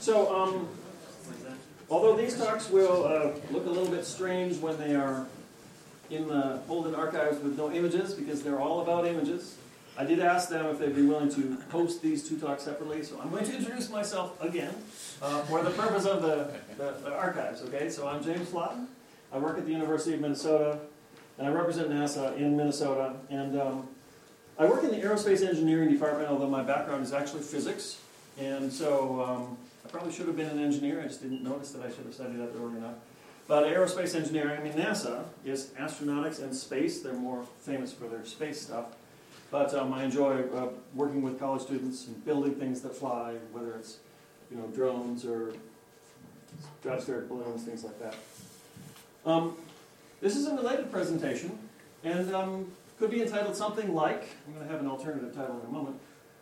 So, although these talks will look a little bit strange when they are in the Holden archives with no images, because they're all about images, I did ask them if they'd be willing to post these two talks separately, so I'm going to introduce myself again for the purpose of the archives, okay? So I'm James Flotten. I work at the University of Minnesota, and I represent NASA in Minnesota, and I work in the aerospace engineering department, although my background is actually physics, and so I probably should have been an engineer. I just didn't notice that I should have studied that early enough. But aerospace engineering, I mean, NASA is astronautics and space. They're more famous for their space stuff. But I enjoy working with college students and building things that fly, whether it's drones or stratospheric balloons, things like that. This is a related presentation, and could be entitled something like, I'm going to have an alternative title in a moment,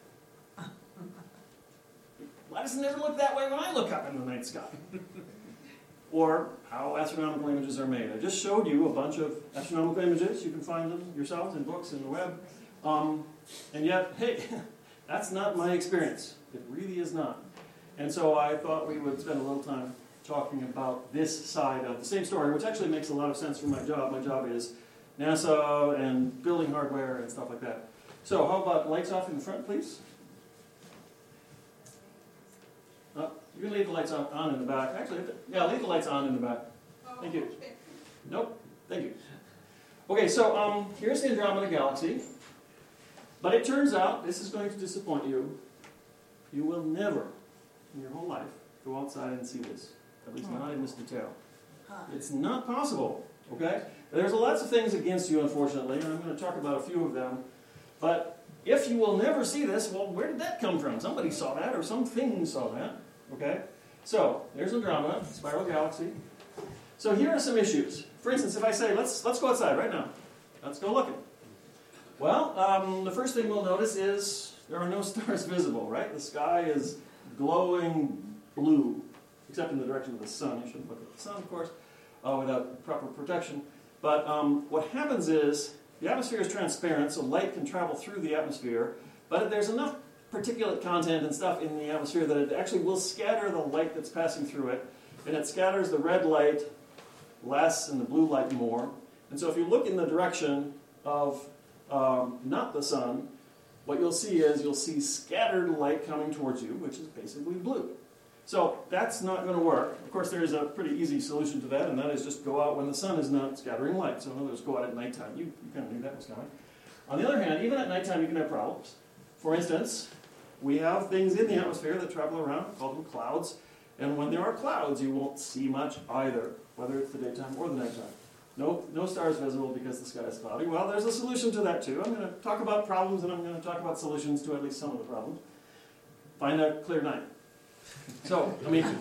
why does it never look that way when I look up in the night sky? Or how astronomical images are made. I just showed you a bunch of astronomical images. You can find them yourselves in books and the web. And yet, hey, that's not my experience. It really is not. And so I thought we would spend a little time talking about this side of the same story, which actually makes a lot of sense for my job. My job is NASA and building hardware and stuff like that. So how about lights off in the front, please? You can leave the lights on in the back. Actually, yeah, leave the lights on in the back. Thank you. Nope. Thank you. Okay, so here's the Andromeda Galaxy. But it turns out, this is going to disappoint you, you will never, in your whole life, go outside and see this. At least not in this detail. It's not possible, okay? There's lots of things against you, unfortunately, and I'm going to talk about a few of them. But if you will never see this, well, where did that come from? Somebody saw that, or something saw that. Okay, so there's Andromeda, spiral galaxy. So here are some issues. For instance, if I say, let's go outside right now. Let's go looking. Well, the first thing we'll notice is there are no stars visible, right? The sky is glowing blue, except in the direction of the sun. You shouldn't look at the sun, of course, without proper protection. But what happens is the atmosphere is transparent, so light can travel through the atmosphere, but there's enough particulate content and stuff in the atmosphere that it actually will scatter the light that's passing through it, and it scatters the red light less and the blue light more. And so if you look in the direction of not the sun, what you'll see is you'll see scattered light coming towards you, which is basically blue. So that's not going to work. Of course, there is a pretty easy solution to that, and that is just go out when the sun is not scattering light. So in other words, go out at nighttime. You kind of knew that was coming. On the other hand, even at nighttime you can have problems. For instance, we have things in the atmosphere that travel around, we call them clouds, and when there are clouds, you won't see much either, whether it's the daytime or the nighttime. No stars visible because the sky is cloudy. Well, there's a solution to that too. I'm going to talk about problems, and I'm going to talk about solutions to at least some of the problems. Find a clear night. So,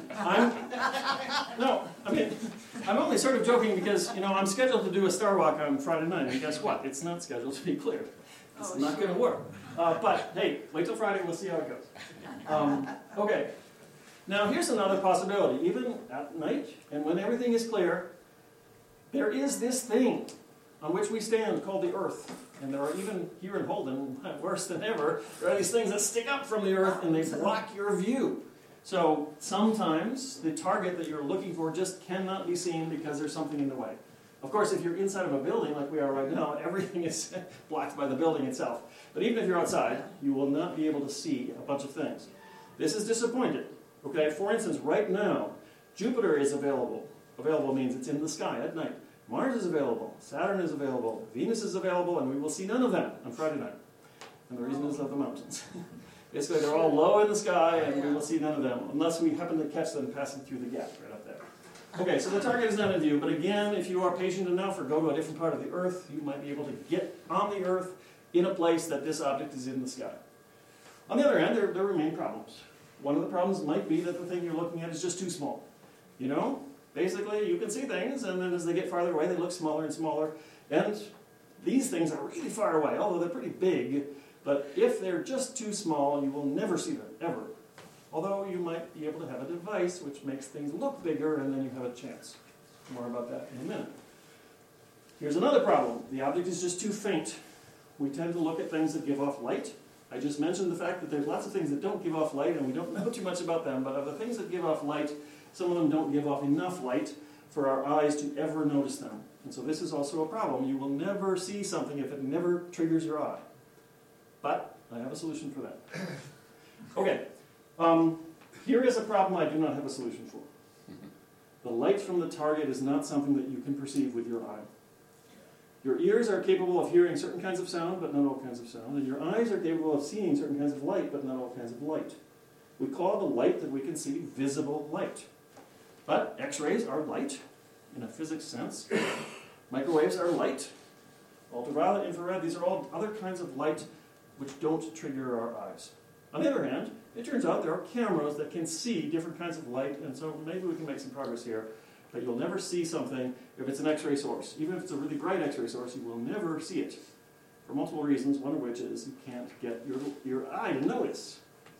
I'm only sort of joking because, I'm scheduled to do a star walk on Friday night, and guess what? It's not scheduled to be clear. It's not going to work. But, hey, wait till Friday, we'll see how it goes. Okay. Now, here's another possibility. Even at night, and when everything is clear, there is this thing on which we stand called the Earth. And there are even, here in Holden, worse than ever, there are these things that stick up from the Earth and they block your view. So, sometimes the target that you're looking for just cannot be seen because there's something in the way. Of course, if you're inside of a building like we are right now, everything is blocked by the building itself. But even if you're outside, you will not be able to see a bunch of things. This is disappointing. Okay, for instance, right now, Jupiter is available. Available means it's in the sky at night. Mars is available. Saturn is available. Venus is available, and we will see none of them on Friday night. And the reason is of the mountains. Basically, they're all low in the sky, and we will see none of them, unless we happen to catch them passing through the gap right up there. Okay, so the target is not in view, but again, if you are patient enough or go to a different part of the Earth, you might be able to get on the Earth in a place that this object is in the sky. On the other hand, there remain problems. One of the problems might be that the thing you're looking at is just too small. Basically, you can see things, and then as they get farther away, they look smaller and smaller. And these things are really far away, although they're pretty big. But if they're just too small, you will never see them, ever. Although you might be able to have a device which makes things look bigger, and then you have a chance. More about that in a minute. Here's another problem. The object is just too faint. We tend to look at things that give off light I just mentioned the fact that there's lots of things that don't give off light, and we don't know too much about them, but of the things that give off light, some of them don't give off enough light for our eyes to ever notice them. And so this is also a problem. You will never see something if it never triggers your eye. But I have a solution for that. Okay, here is a problem I do not have a solution for. The light from the target is not something that you can perceive with your eye. Your ears are capable of hearing certain kinds of sound, but not all kinds of sound. And your eyes are capable of seeing certain kinds of light, but not all kinds of light. We call the light that we can see visible light. But X-rays are light, in a physics sense. Microwaves are light. Ultraviolet, infrared, these are all other kinds of light which don't trigger our eyes. On the other hand, it turns out there are cameras that can see different kinds of light, and so maybe we can make some progress here. But you'll never see something if it's an X-ray source. Even if it's a really bright X-ray source, you will never see it. For multiple reasons, one of which is you can't get your eye to notice.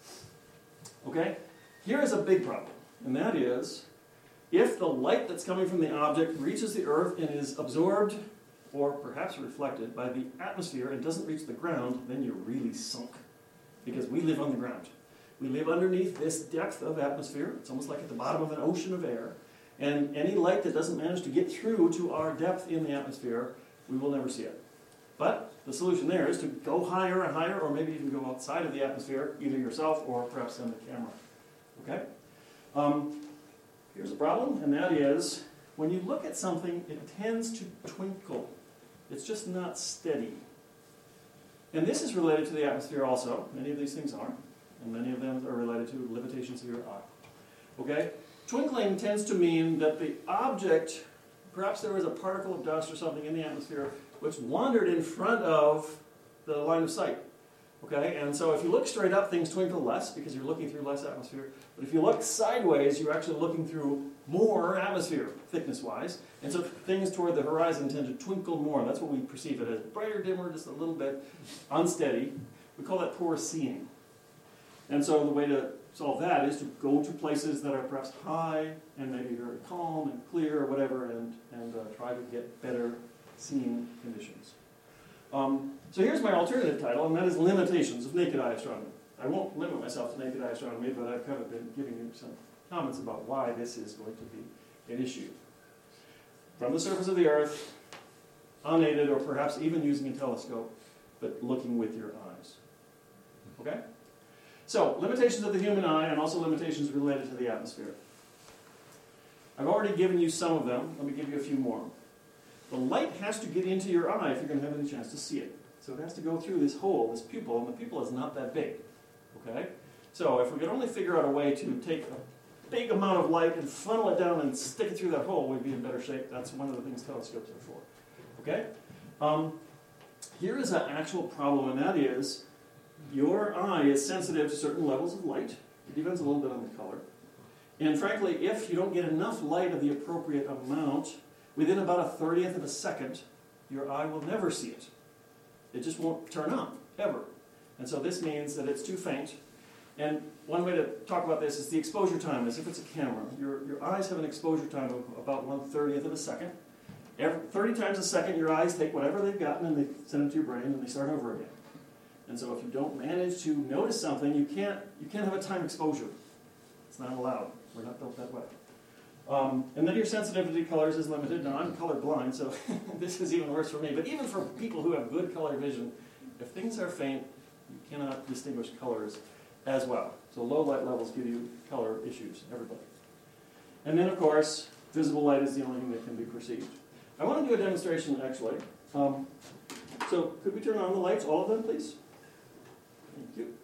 Okay? Here is a big problem, and that is, if the light that's coming from the object reaches the Earth and is absorbed, or perhaps reflected, by the atmosphere and doesn't reach the ground, then you're really sunk. Because we live on the ground. We live underneath this depth of atmosphere. It's almost like at the bottom of an ocean of air. And any light that doesn't manage to get through to our depth in the atmosphere, we will never see it. But the solution there is to go higher and higher, or maybe even go outside of the atmosphere, either yourself or perhaps send a camera. Okay? Here's a problem, and that is, when you look at something, it tends to twinkle. It's just not steady. And this is related to the atmosphere also. Many of these things are. And many of them are related to limitations of your eye. Okay? Twinkling tends to mean that the object, perhaps there was a particle of dust or something in the atmosphere, which wandered in front of the line of sight. Okay? And so if you look straight up, things twinkle less because you're looking through less atmosphere. But if you look sideways, you're actually looking through more atmosphere, thickness-wise. And so things toward the horizon tend to twinkle more. That's what we perceive it as. Brighter, dimmer, just a little bit unsteady. We call that poor seeing. And so the way to solve that is to go to places that are perhaps high and maybe very calm and clear or whatever, and try to get better seeing conditions. So here's my alternative title, and that is Limitations of Naked Eye Astronomy. I won't limit myself to naked eye astronomy, but I've kind of been giving you some comments about why this is going to be an issue. From the surface of the Earth, unaided or perhaps even using a telescope, but looking with your eyes. Okay? So, limitations of the human eye and also limitations related to the atmosphere. I've already given you some of them. Let me give you a few more. The light has to get into your eye if you're going to have any chance to see it. So it has to go through this hole, this pupil, and the pupil is not that big. Okay? So if we could only figure out a way to take a big amount of light and funnel it down and stick it through that hole, we'd be in better shape. That's one of the things telescopes are for. Okay? Here is an actual problem, and that is your eye is sensitive to certain levels of light. It depends a little bit on the color. And frankly, if you don't get enough light of the appropriate amount, within about a 30th of a second, your eye will never see it. It just won't turn on, ever. And so this means that it's too faint. And one way to talk about this is the exposure time, as if it's a camera. Your eyes have an exposure time of about 1/30th of a second. 30 times a second, your eyes take whatever they've gotten and they send it to your brain and they start over again. And so if you don't manage to notice something, you can't have a time exposure. It's not allowed. We're not built that way. And then your sensitivity to colors is limited. Now, I'm colorblind, so this is even worse for me. But even for people who have good color vision, if things are faint, you cannot distinguish colors as well. So low light levels give you color issues, everybody. And then, of course, visible light is the only thing that can be perceived. I want to do a demonstration, actually. So could we turn on the lights, all of them, please? Thank you.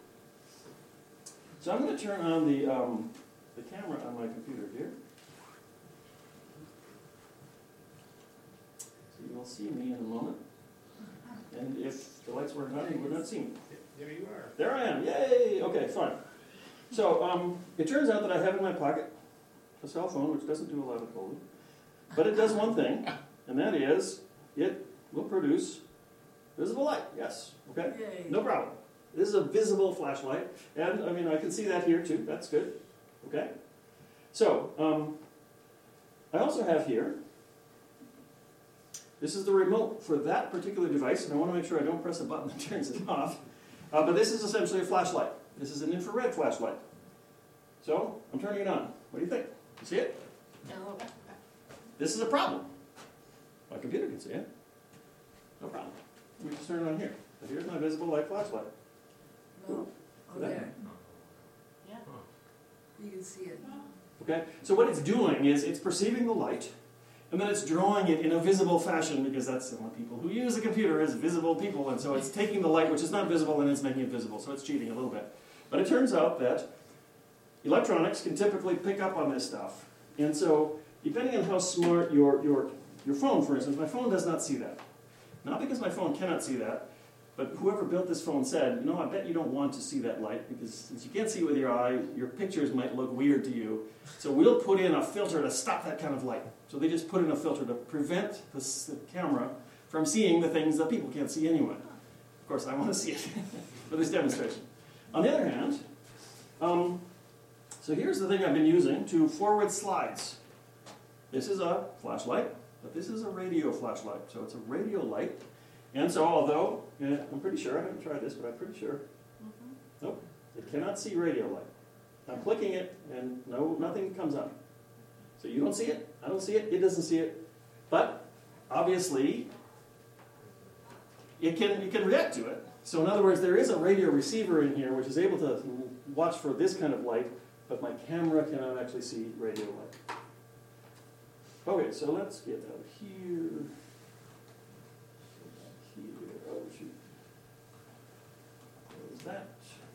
So I'm going to turn on the camera on my computer here. So you'll see me in a moment. And if the lights weren't on, you would not see me. There you are. There I am. Yay! Okay, fine. So it turns out that I have in my pocket a cell phone, which doesn't do a lot of holding. But it does one thing, and that is it will produce visible light. Yes. Okay? Yay. No problem. This is a visible flashlight. And, I mean, I can see that here, too. That's good. Okay? So, I also have here, this is the remote for that particular device, and I want to make sure I don't press a button that turns it off. But this is essentially a flashlight. This is an infrared flashlight. So, I'm turning it on. What do you think? You see it? No. This is a problem. My computer can see it. No problem. Let me just turn it on here. So here's my visible light flashlight. No. Oh, there. Yeah. You can see it. Okay? So what it's doing is it's perceiving the light, and then it's drawing it in a visible fashion, because that's what people who use a computer is visible people, and so it's taking the light, which is not visible, and it's making it visible, so it's cheating a little bit. But it turns out that electronics can typically pick up on this stuff, and so depending on how smart your phone, for instance, my phone does not see that. Not because my phone cannot see that, but whoever built this phone said, I bet you don't want to see that light, because since you can't see it with your eye, your pictures might look weird to you. So we'll put in a filter to stop that kind of light. So they just put in a filter to prevent the camera from seeing the things that people can't see anyway. Of course, I want to see it for this demonstration. On the other hand, so here's the thing I've been using to forward slides. This is a flashlight, but this is a radio flashlight. So it's a radio light. And so although, I'm pretty sure, I haven't tried this, but I'm pretty sure, nope, it cannot see radio light. I'm clicking it, and nothing comes up. So you don't see it, I don't see it, it doesn't see it. But obviously, it can react to it. So in other words, there is a radio receiver in here which is able to watch for this kind of light, but my camera cannot actually see radio light. Okay, so let's get out here. Oh, shoot. What was that?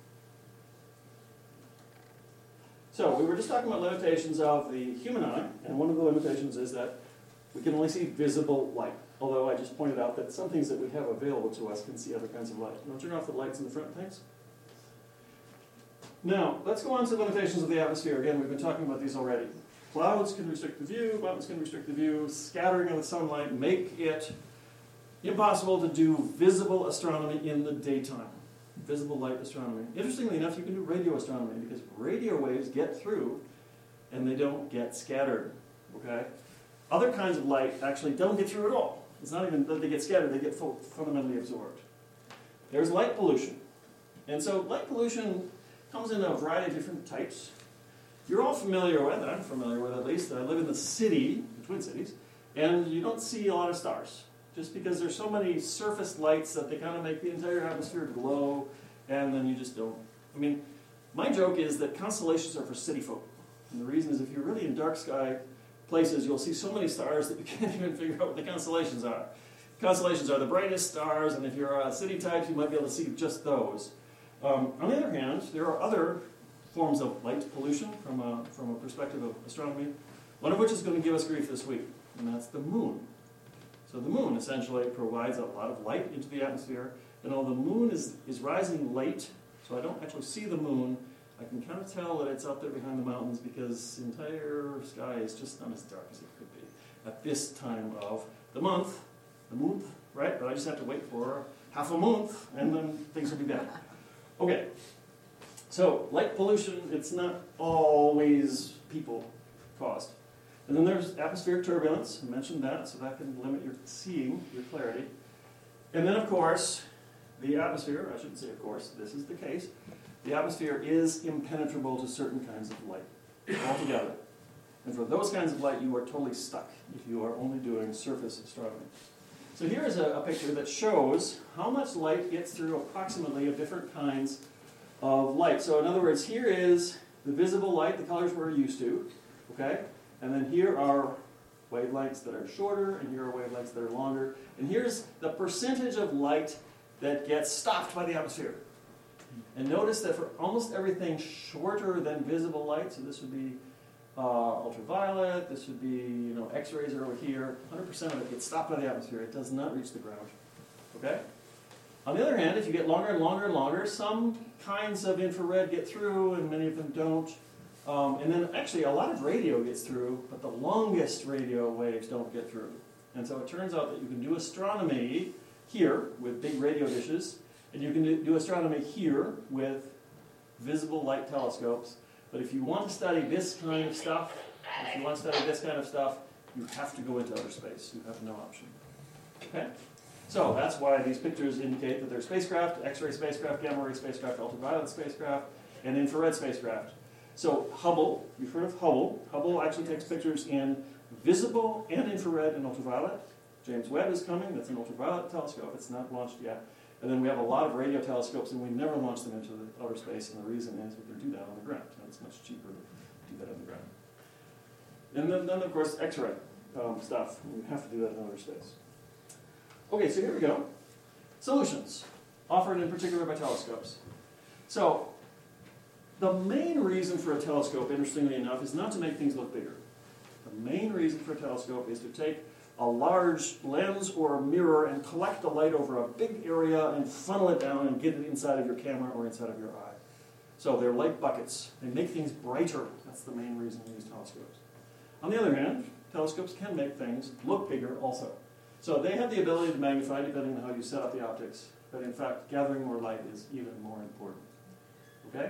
So, we were just talking about limitations of the human eye, and one of the limitations is that we can only see visible light. Although I just pointed out that some things that we have available to us can see other kinds of light. I'll turn off the lights in the front, thanks. Now, let's go on to limitations of the atmosphere. Again, we've been talking about these already. Clouds can restrict the view, mountains can restrict the view, scattering of the sunlight make it impossible to do visible astronomy in the daytime. Visible light astronomy. Interestingly enough, you can do radio astronomy because radio waves get through and they don't get scattered. Okay? Other kinds of light actually don't get through at all. It's not even that they get scattered, they get fundamentally absorbed. There's light pollution. And so light pollution comes in a variety of different types. You're all familiar with, I'm familiar with at least, I live in the city, the Twin Cities, and you don't see a lot of stars. Just because there's so many surface lights that they kind of make the entire atmosphere glow, and then you just don't. I mean, my joke is that constellations are for city folk. And the reason is if you're really in dark sky places, you'll see so many stars that you can't even figure out what the constellations are. Constellations are the brightest stars, and if you're a city type, you might be able to see just those. On the other hand, there are other forms of light pollution from a perspective of astronomy, one of which is going to give us grief this week, and that's the moon. So the moon essentially provides a lot of light into the atmosphere, and although the moon is rising late, so I don't actually see the moon, I can kind of tell that it's out there behind the mountains because the entire sky is just not as dark as it could be at this time of the month, right? But I just have to wait for half a month, and then things will be better. Okay, so light pollution, it's not always people caused. And then there's atmospheric turbulence, I mentioned that, so that can limit your seeing, your clarity. And then, of course, the atmosphere, I shouldn't say of course, this is the case, the atmosphere is impenetrable to certain kinds of light altogether. And for those kinds of light, you are totally stuck if you are only doing surface astronomy. So here is a picture that shows how much light gets through approximately of different kinds of light. So in other words, here is the visible light, the colors we're used to, okay? And then here are wavelengths that are shorter, and here are wavelengths that are longer. And here's the percentage of light that gets stopped by the atmosphere. And notice that for almost everything shorter than visible light, so this would be ultraviolet, this would be X-rays are over here, 100% of it gets stopped by the atmosphere. It does not reach the ground. Okay? On the other hand, if you get longer and longer and longer, some kinds of infrared get through, and many of them don't. And then actually a lot of radio gets through, but the longest radio waves don't get through. And so it turns out that you can do astronomy here with big radio dishes, and you can do astronomy here with visible light telescopes. But if you want to study this kind of stuff, you have to go into outer space. You have no option. Okay? So that's why these pictures indicate that they're spacecraft, X-ray spacecraft, gamma ray spacecraft, ultraviolet spacecraft, and infrared spacecraft. So Hubble, you've heard of Hubble. Hubble actually takes pictures in visible and infrared and ultraviolet. James Webb is coming, that's an ultraviolet telescope, it's not launched yet. And then we have a lot of radio telescopes and we never launch them into the outer space, and the reason is we can do that on the ground. And it's much cheaper to do that on the ground. And then of course, X-ray stuff. We have to do that in outer space. Okay, so here we go. Solutions, offered in particular by telescopes. So, the main reason for a telescope, interestingly enough, is not to make things look bigger. The main reason for a telescope is to take a large lens or a mirror and collect the light over a big area and funnel it down and get it inside of your camera or inside of your eye. So they're light buckets. They make things brighter. That's the main reason we use telescopes. On the other hand, telescopes can make things look bigger also. So they have the ability to magnify depending on how you set up the optics. But in fact, gathering more light is even more important. Okay?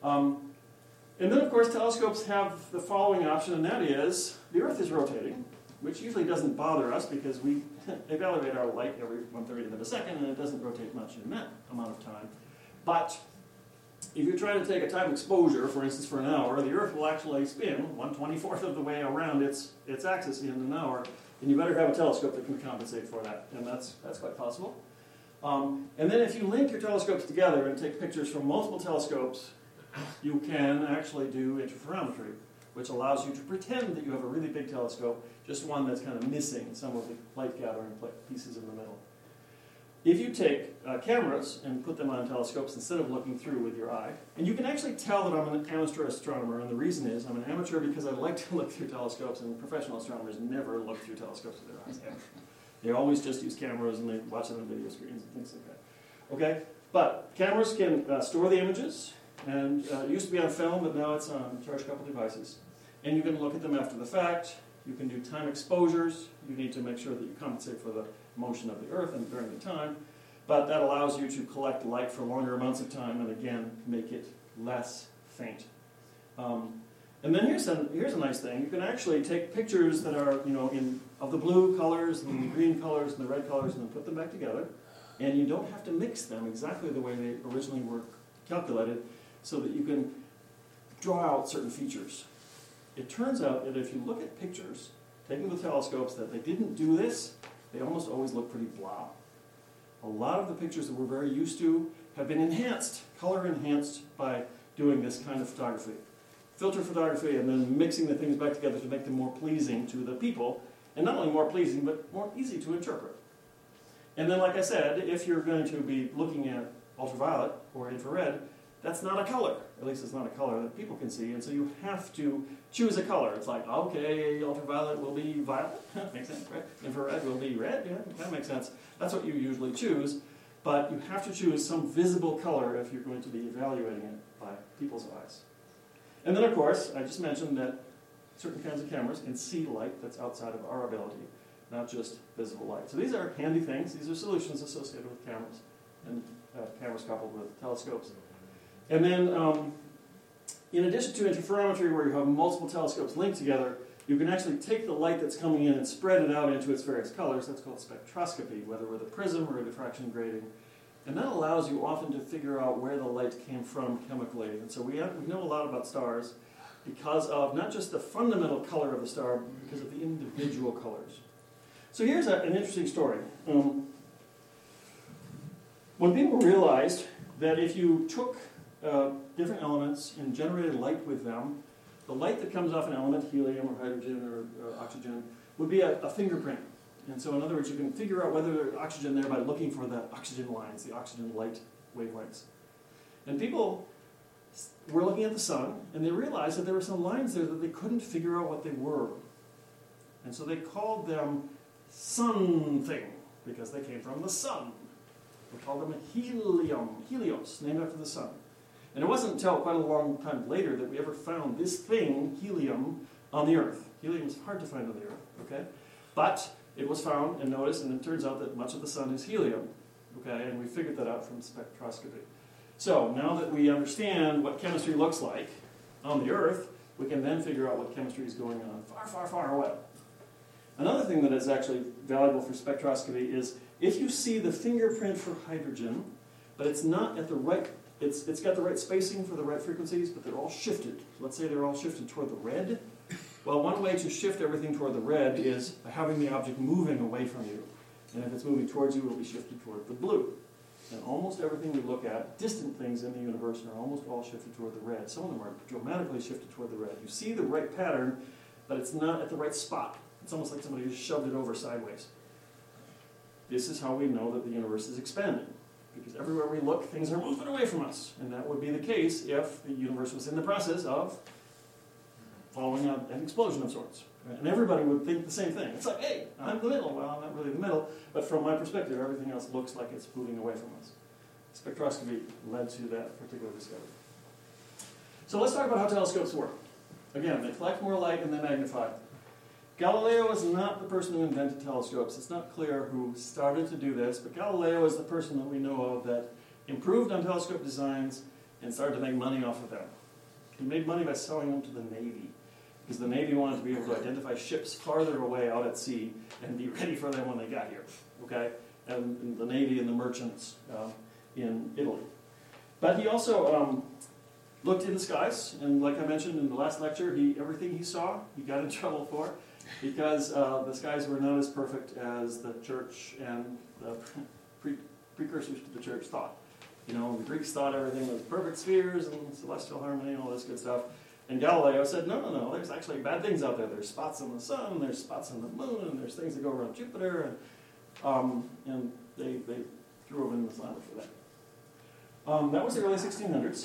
And then, of course, telescopes have the following option, and that is the Earth is rotating, which usually doesn't bother us because we evaluate our light every 1/30th of a second, and it doesn't rotate much in that amount of time. But if you're trying to take a time exposure, for instance, for an hour, the Earth will actually spin 1/24th of the way around its axis in an hour, and you better have a telescope that can compensate for that, and that's quite possible. And then if you link your telescopes together and take pictures from multiple telescopes, you can actually do interferometry, which allows you to pretend that you have a really big telescope, just one that's kind of missing some of the light gathering pieces in the middle. If you take cameras and put them on telescopes instead of looking through with your eye, and you can actually tell that I'm an amateur astronomer, and the reason is I'm an amateur because I like to look through telescopes, and professional astronomers never look through telescopes with their eyes ever. They always just use cameras and they watch them on video screens and things like that. Okay? But cameras can store the images, and it used to be on film, but now it's on charge-coupled devices. And you can look at them after the fact. You can do time exposures. You need to make sure that you compensate for the motion of the Earth and during the time. But that allows you to collect light for longer amounts of time and, again, make it less faint. And then here's a nice thing. You can actually take pictures that are, of the blue colors and the green colors and the red colors and then put them back together. And you don't have to mix them exactly the way they originally were calculated so that you can draw out certain features. It turns out that if you look at pictures taken with telescopes that they didn't do this, they almost always look pretty blah. A lot of the pictures that we're very used to have been enhanced, color enhanced by doing this kind of photography. Filter photography and then mixing the things back together to make them more pleasing to the people, and not only more pleasing, but more easy to interpret. And then, like I said, if you're going to be looking at ultraviolet or infrared, that's not a color. At least it's not a color that people can see, and so you have to choose a color. It's like, okay, ultraviolet will be violet. Makes sense, right? Infrared will be red. Yeah, that makes sense. That's what you usually choose, but you have to choose some visible color if you're going to be evaluating it by people's eyes. And then, of course, I just mentioned that certain kinds of cameras can see light that's outside of our ability, not just visible light. So these are handy things. These are solutions associated with cameras, and cameras coupled with telescopes. And then, in addition to interferometry, where you have multiple telescopes linked together, you can actually take the light that's coming in and spread it out into its various colors. That's called spectroscopy, whether with a prism or a diffraction grating. And that allows you often to figure out where the light came from chemically. And so we know a lot about stars because of not just the fundamental color of the star, but because of the individual colors. So here's an interesting story. When people realized that if you took different elements and generated light with them, the light that comes off an element, helium or hydrogen or oxygen, would be a fingerprint. And so in other words, you can figure out whether there's oxygen there by looking for the oxygen lines, the oxygen light wavelengths. And people were looking at the sun, and they realized that there were some lines there that they couldn't figure out what they were. And so they called them something, because they came from the sun. We called them Helios, named after the sun. And it wasn't until quite a long time later that we ever found this thing, helium, on the Earth. Helium is hard to find on the Earth, okay? But it was found and noticed, and it turns out that much of the sun is helium, okay? And we figured that out from spectroscopy. So now that we understand what chemistry looks like on the Earth, we can then figure out what chemistry is going on far, far, far away. Another thing that is actually valuable for spectroscopy is if you see the fingerprint for hydrogen, but it's not at the right, it's got the right spacing for the right frequencies, but they're all shifted. Let's say they're all shifted toward the red. Well, one way to shift everything toward the red is by having the object moving away from you. And if it's moving towards you, it will be shifted toward the blue. And almost everything we look at, distant things in the universe, are almost all shifted toward the red. Some of them are dramatically shifted toward the red. You see the right pattern, but it's not at the right spot. It's almost like somebody just shoved it over sideways. This is how we know that the universe is expanding. Because everywhere we look, things are moving away from us. And that would be the case if the universe was in the process of following an explosion of sorts. Right? And everybody would think the same thing. It's like, hey, I'm the middle. Well, I'm not really the middle, but from my perspective, everything else looks like it's moving away from us. Spectroscopy led to that particular discovery. So let's talk about how telescopes work. Again, they collect more light and they magnify. Galileo is not the person who invented telescopes. It's not clear who started to do this, but Galileo is the person that we know of that improved on telescope designs and started to make money off of them. He made money by selling them to the Navy, because the Navy wanted to be able to identify ships farther away out at sea and be ready for them when they got here. Okay, and the Navy and the merchants in Italy. But he also looked in the skies, and like I mentioned in the last lecture, everything he saw, he got in trouble for, because the skies were not as perfect as the church and the precursors to the church thought. You know, the Greeks thought everything was perfect spheres and celestial harmony and all this good stuff. And Galileo said, no, there's actually bad things out there. There's spots on the sun, there's spots on the moon, and there's things that go around Jupiter, and they threw him in the slammer for that. That was the early 1600s.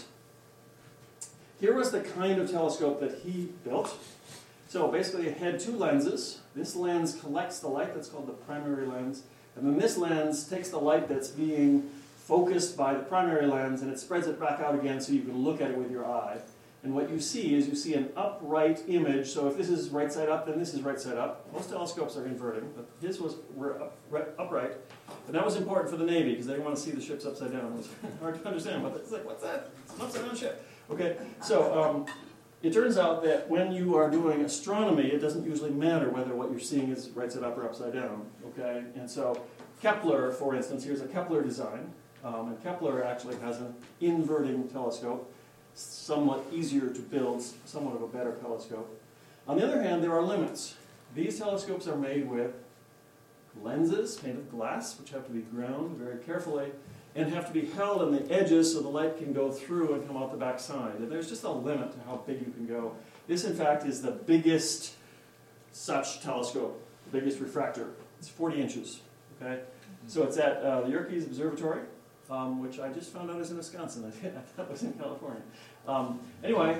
Here was the kind of telescope that he built. So basically it had two lenses. This lens collects the light, that's called the primary lens, and then this lens takes the light that's being focused by the primary lens and it spreads it back out again so you can look at it with your eye. And what you see is you see an upright image. So if this is right side up, then this is right side up. Most telescopes are inverting, but his was upright. And that was important for the Navy because they didn't want to see the ships upside down. It was hard to understand. But it's like, what's that? It's an upside down ship. Okay, so it turns out that when you are doing astronomy, it doesn't usually matter whether what you're seeing is right side up or upside down. Okay, and so Kepler, for instance, here's a Kepler design. And Kepler actually has an inverting telescope, somewhat easier to build, somewhat of a better telescope. On the other hand, there are limits. These telescopes are made with lenses made of glass, which have to be ground very carefully, and have to be held on the edges so the light can go through and come out the back side. And there's just a limit to how big you can go. This, in fact, is the biggest such telescope, the biggest refractor. It's 40 inches. Okay? So it's at the Yerkes Observatory, which I just found out is in Wisconsin. I thought it was in California. Anyway,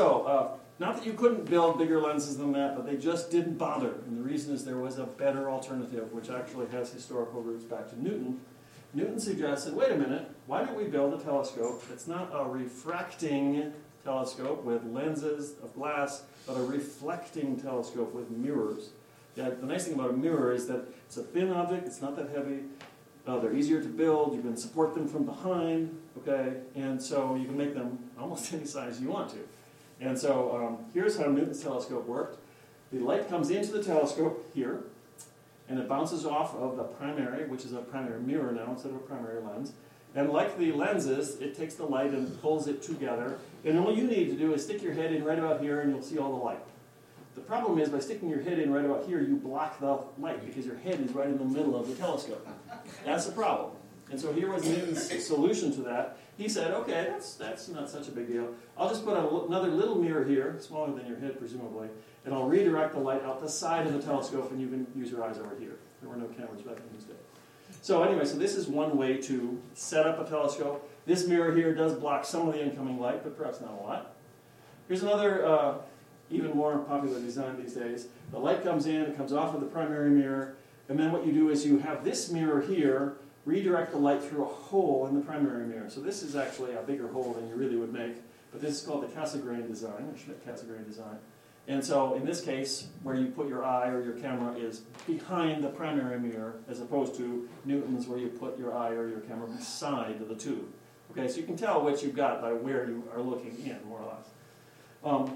so not that you couldn't build bigger lenses than that, but they just didn't bother. And the reason is there was a better alternative, which actually has historical roots back to Newton. Newton suggested, wait a minute, why don't we build a telescope that's not a refracting telescope with lenses of glass, but a reflecting telescope with mirrors. Yeah, the nice thing about a mirror is that it's a thin object, it's not that heavy, they're easier to build, you can support them from behind, okay, and so you can make them almost any size you want to. And so here's how Newton's telescope worked. The light comes into the telescope here, and it bounces off of the primary, which is a primary mirror now instead of a primary lens. And like the lenses, it takes the light and pulls it together. And all you need to do is stick your head in right about here and you'll see all the light. The problem is by sticking your head in right about here, you block the light because your head is right in the middle of the telescope. That's the problem. And so here was Newton's solution to that. He said, okay, that's not such a big deal. I'll just put another little mirror here, smaller than your head presumably, and I'll redirect the light out the side of the telescope and you can use your eyes over here. There were no cameras back in those days. So anyway, so this is one way to set up a telescope. This mirror here does block some of the incoming light, but perhaps not a lot. Here's another even more popular design these days. The light comes in, it comes off of the primary mirror, and then what you do is you have this mirror here redirect the light through a hole in the primary mirror. So this is actually a bigger hole than you really would make, but this is called the Cassegrain design, or Schmidt-Cassegrain design. And so in this case, where you put your eye or your camera is behind the primary mirror, as opposed to Newton's where you put your eye or your camera beside the tube. Okay, so you can tell what you've got by where you are looking in, more or less.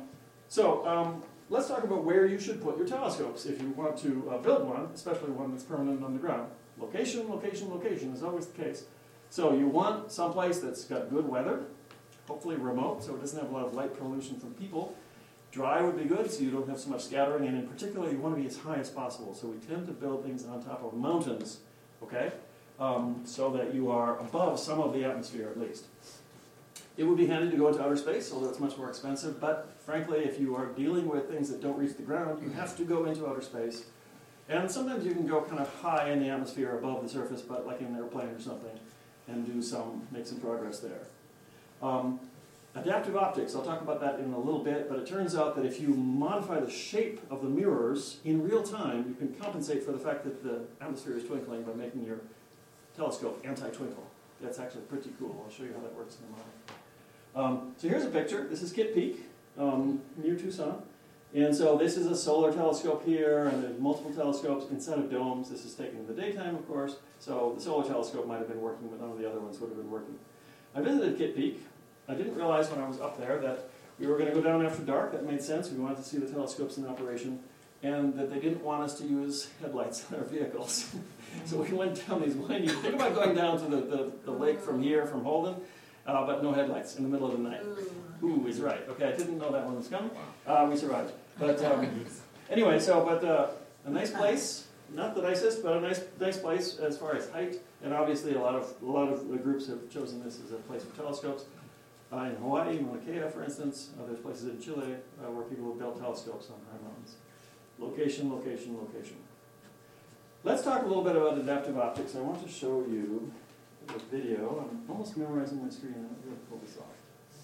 Let's talk about where you should put your telescopes if you want to build one, especially one that's permanent on the ground. Location, location, location is always the case. So you want someplace that's got good weather, hopefully remote, so it doesn't have a lot of light pollution from people. Dry would be good, so you don't have so much scattering, and in particular, you want to be as high as possible. So we tend to build things on top of mountains, okay? So that you are above some of the atmosphere at least. It would be handy to go into outer space, although it's much more expensive, but frankly, if you are dealing with things that don't reach the ground, you have to go into outer space. And sometimes you can go kind of high in the atmosphere above the surface, but like in an airplane or something, and make some progress there. Adaptive optics, I'll talk about that in a little bit, but it turns out that if you modify the shape of the mirrors in real time, you can compensate for the fact that the atmosphere is twinkling by making your telescope anti-twinkle. That's actually pretty cool. I'll show you how that works in a moment. So here's a picture. This is Kitt Peak near Tucson. And so this is a solar telescope here, and there's multiple telescopes inside of domes. This is taken in the daytime, of course. So the solar telescope might have been working, but none of the other ones would have been working. I visited Kitt Peak. I didn't realize when I was up there that we were going to go down after dark. That made sense. We wanted to see the telescopes in operation, and that they didn't want us to use headlights on our vehicles. So we went down these winding. Think about going down to the lake from here, from Holden, but no headlights in the middle of the night. Ooh, he's right. Okay, I didn't know that one was coming. We survived. But anyway, a nice place. Not the nicest, but a nice place as far as height. And obviously, a lot of the groups have chosen this as a place for telescopes. In Hawaii, Mauna Kea, for instance, there's places in Chile where people have built telescopes on high mountains. Location, location, location. Let's talk a little bit about adaptive optics. I want to show you a video. I'm almost memorizing my screen. I'm going to pull this off.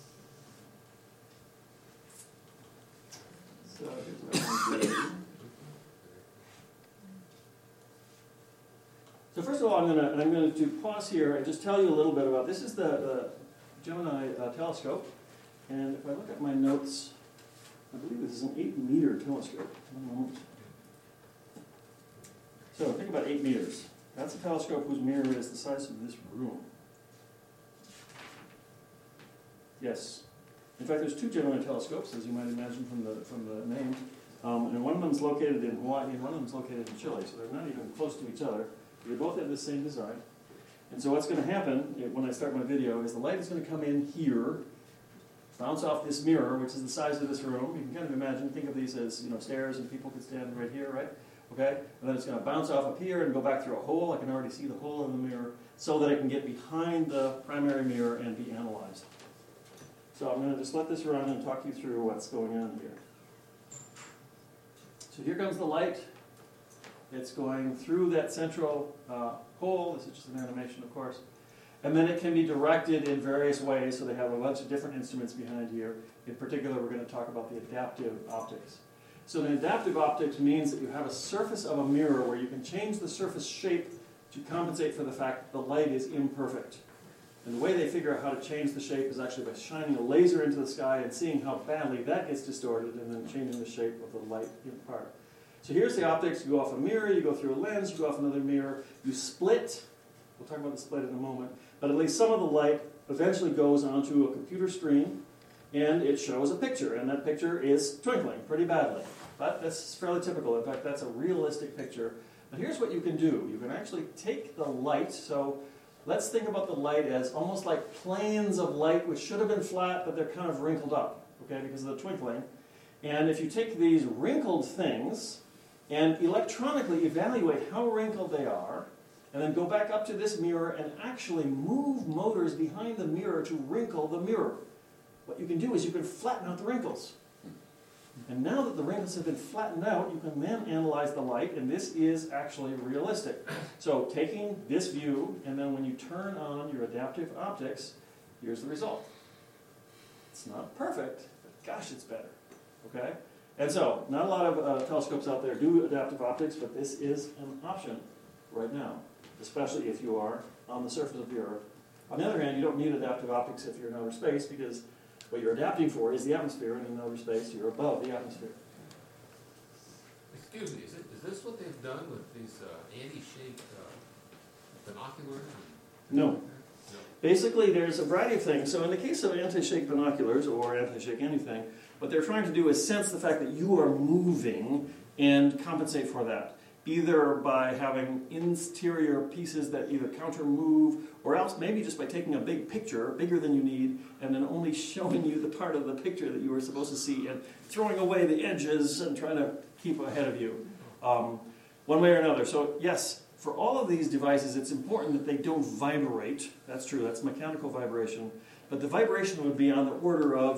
So here's what I'm going to do. So first of all, I'm going to pause here and just tell you a little bit about this. Is the Gemini telescope, and if I look at my notes, I believe this is an 8-meter telescope. One moment. So think about 8 meters. That's a telescope whose mirror is the size of this room. Yes. In fact, there's 2 Gemini telescopes, as you might imagine from the name, and one of them is located in Hawaii, and one of them is located in Chile, so they're not even close to each other. They both have the same design. And so what's going to happen when I start my video is the light is going to come in here, bounce off this mirror, which is the size of this room. You can kind of imagine, think of these as stairs, and people could stand right here, right? Okay? And then it's going to bounce off up here and go back through a hole. I can already see the hole in the mirror, so that it can get behind the primary mirror and be analyzed. So I'm going to just let this run and talk you through what's going on here. So here comes the light. It's going through that central hole. This is just an animation, of course. And then it can be directed in various ways, so they have a bunch of different instruments behind here. In particular, we're going to talk about the adaptive optics. So an adaptive optics means that you have a surface of a mirror where you can change the surface shape to compensate for the fact that the light is imperfect. And the way they figure out how to change the shape is actually by shining a laser into the sky and seeing how badly that gets distorted, and then changing the shape of the light in part. So here's the optics. You go off a mirror, you go through a lens, you go off another mirror, you split. We'll talk about the split in a moment. But at least some of the light eventually goes onto a computer screen, and it shows a picture. And that picture is twinkling pretty badly. But that's fairly typical. In fact, that's a realistic picture. But here's what you can do. You can actually take the light. So let's think about the light as almost like planes of light, which should have been flat, but they're kind of wrinkled up, okay, because of the twinkling. And if you take these wrinkled things and electronically evaluate how wrinkled they are, and then go back up to this mirror and actually move motors behind the mirror to wrinkle the mirror. What you can do is you can flatten out the wrinkles. And now that the wrinkles have been flattened out, you can then analyze the light, and this is actually realistic. So taking this view, and then when you turn on your adaptive optics, here's the result. It's not perfect, but gosh, it's better. Okay? And so, not a lot of telescopes out there do adaptive optics, but this is an option right now, especially if you are on the surface of the Earth. On the other hand, you don't need adaptive optics if you're in outer space, because what you're adapting for is the atmosphere, and in outer space, you're above the atmosphere. Excuse me, is this what they've done with these anti-shake binoculars? No. Basically, there's a variety of things. So in the case of anti-shake binoculars, or anti-shake anything, what they're trying to do is sense the fact that you are moving and compensate for that. either by having interior pieces that either counter move, or else maybe just by taking a big picture, bigger than you need, and then only showing you the part of the picture that you were supposed to see, and throwing away the edges and trying to keep ahead of you, one way or another. So yes, for all of these devices, it's important that they don't vibrate. That's true, that's mechanical vibration. But the vibration would be on the order of,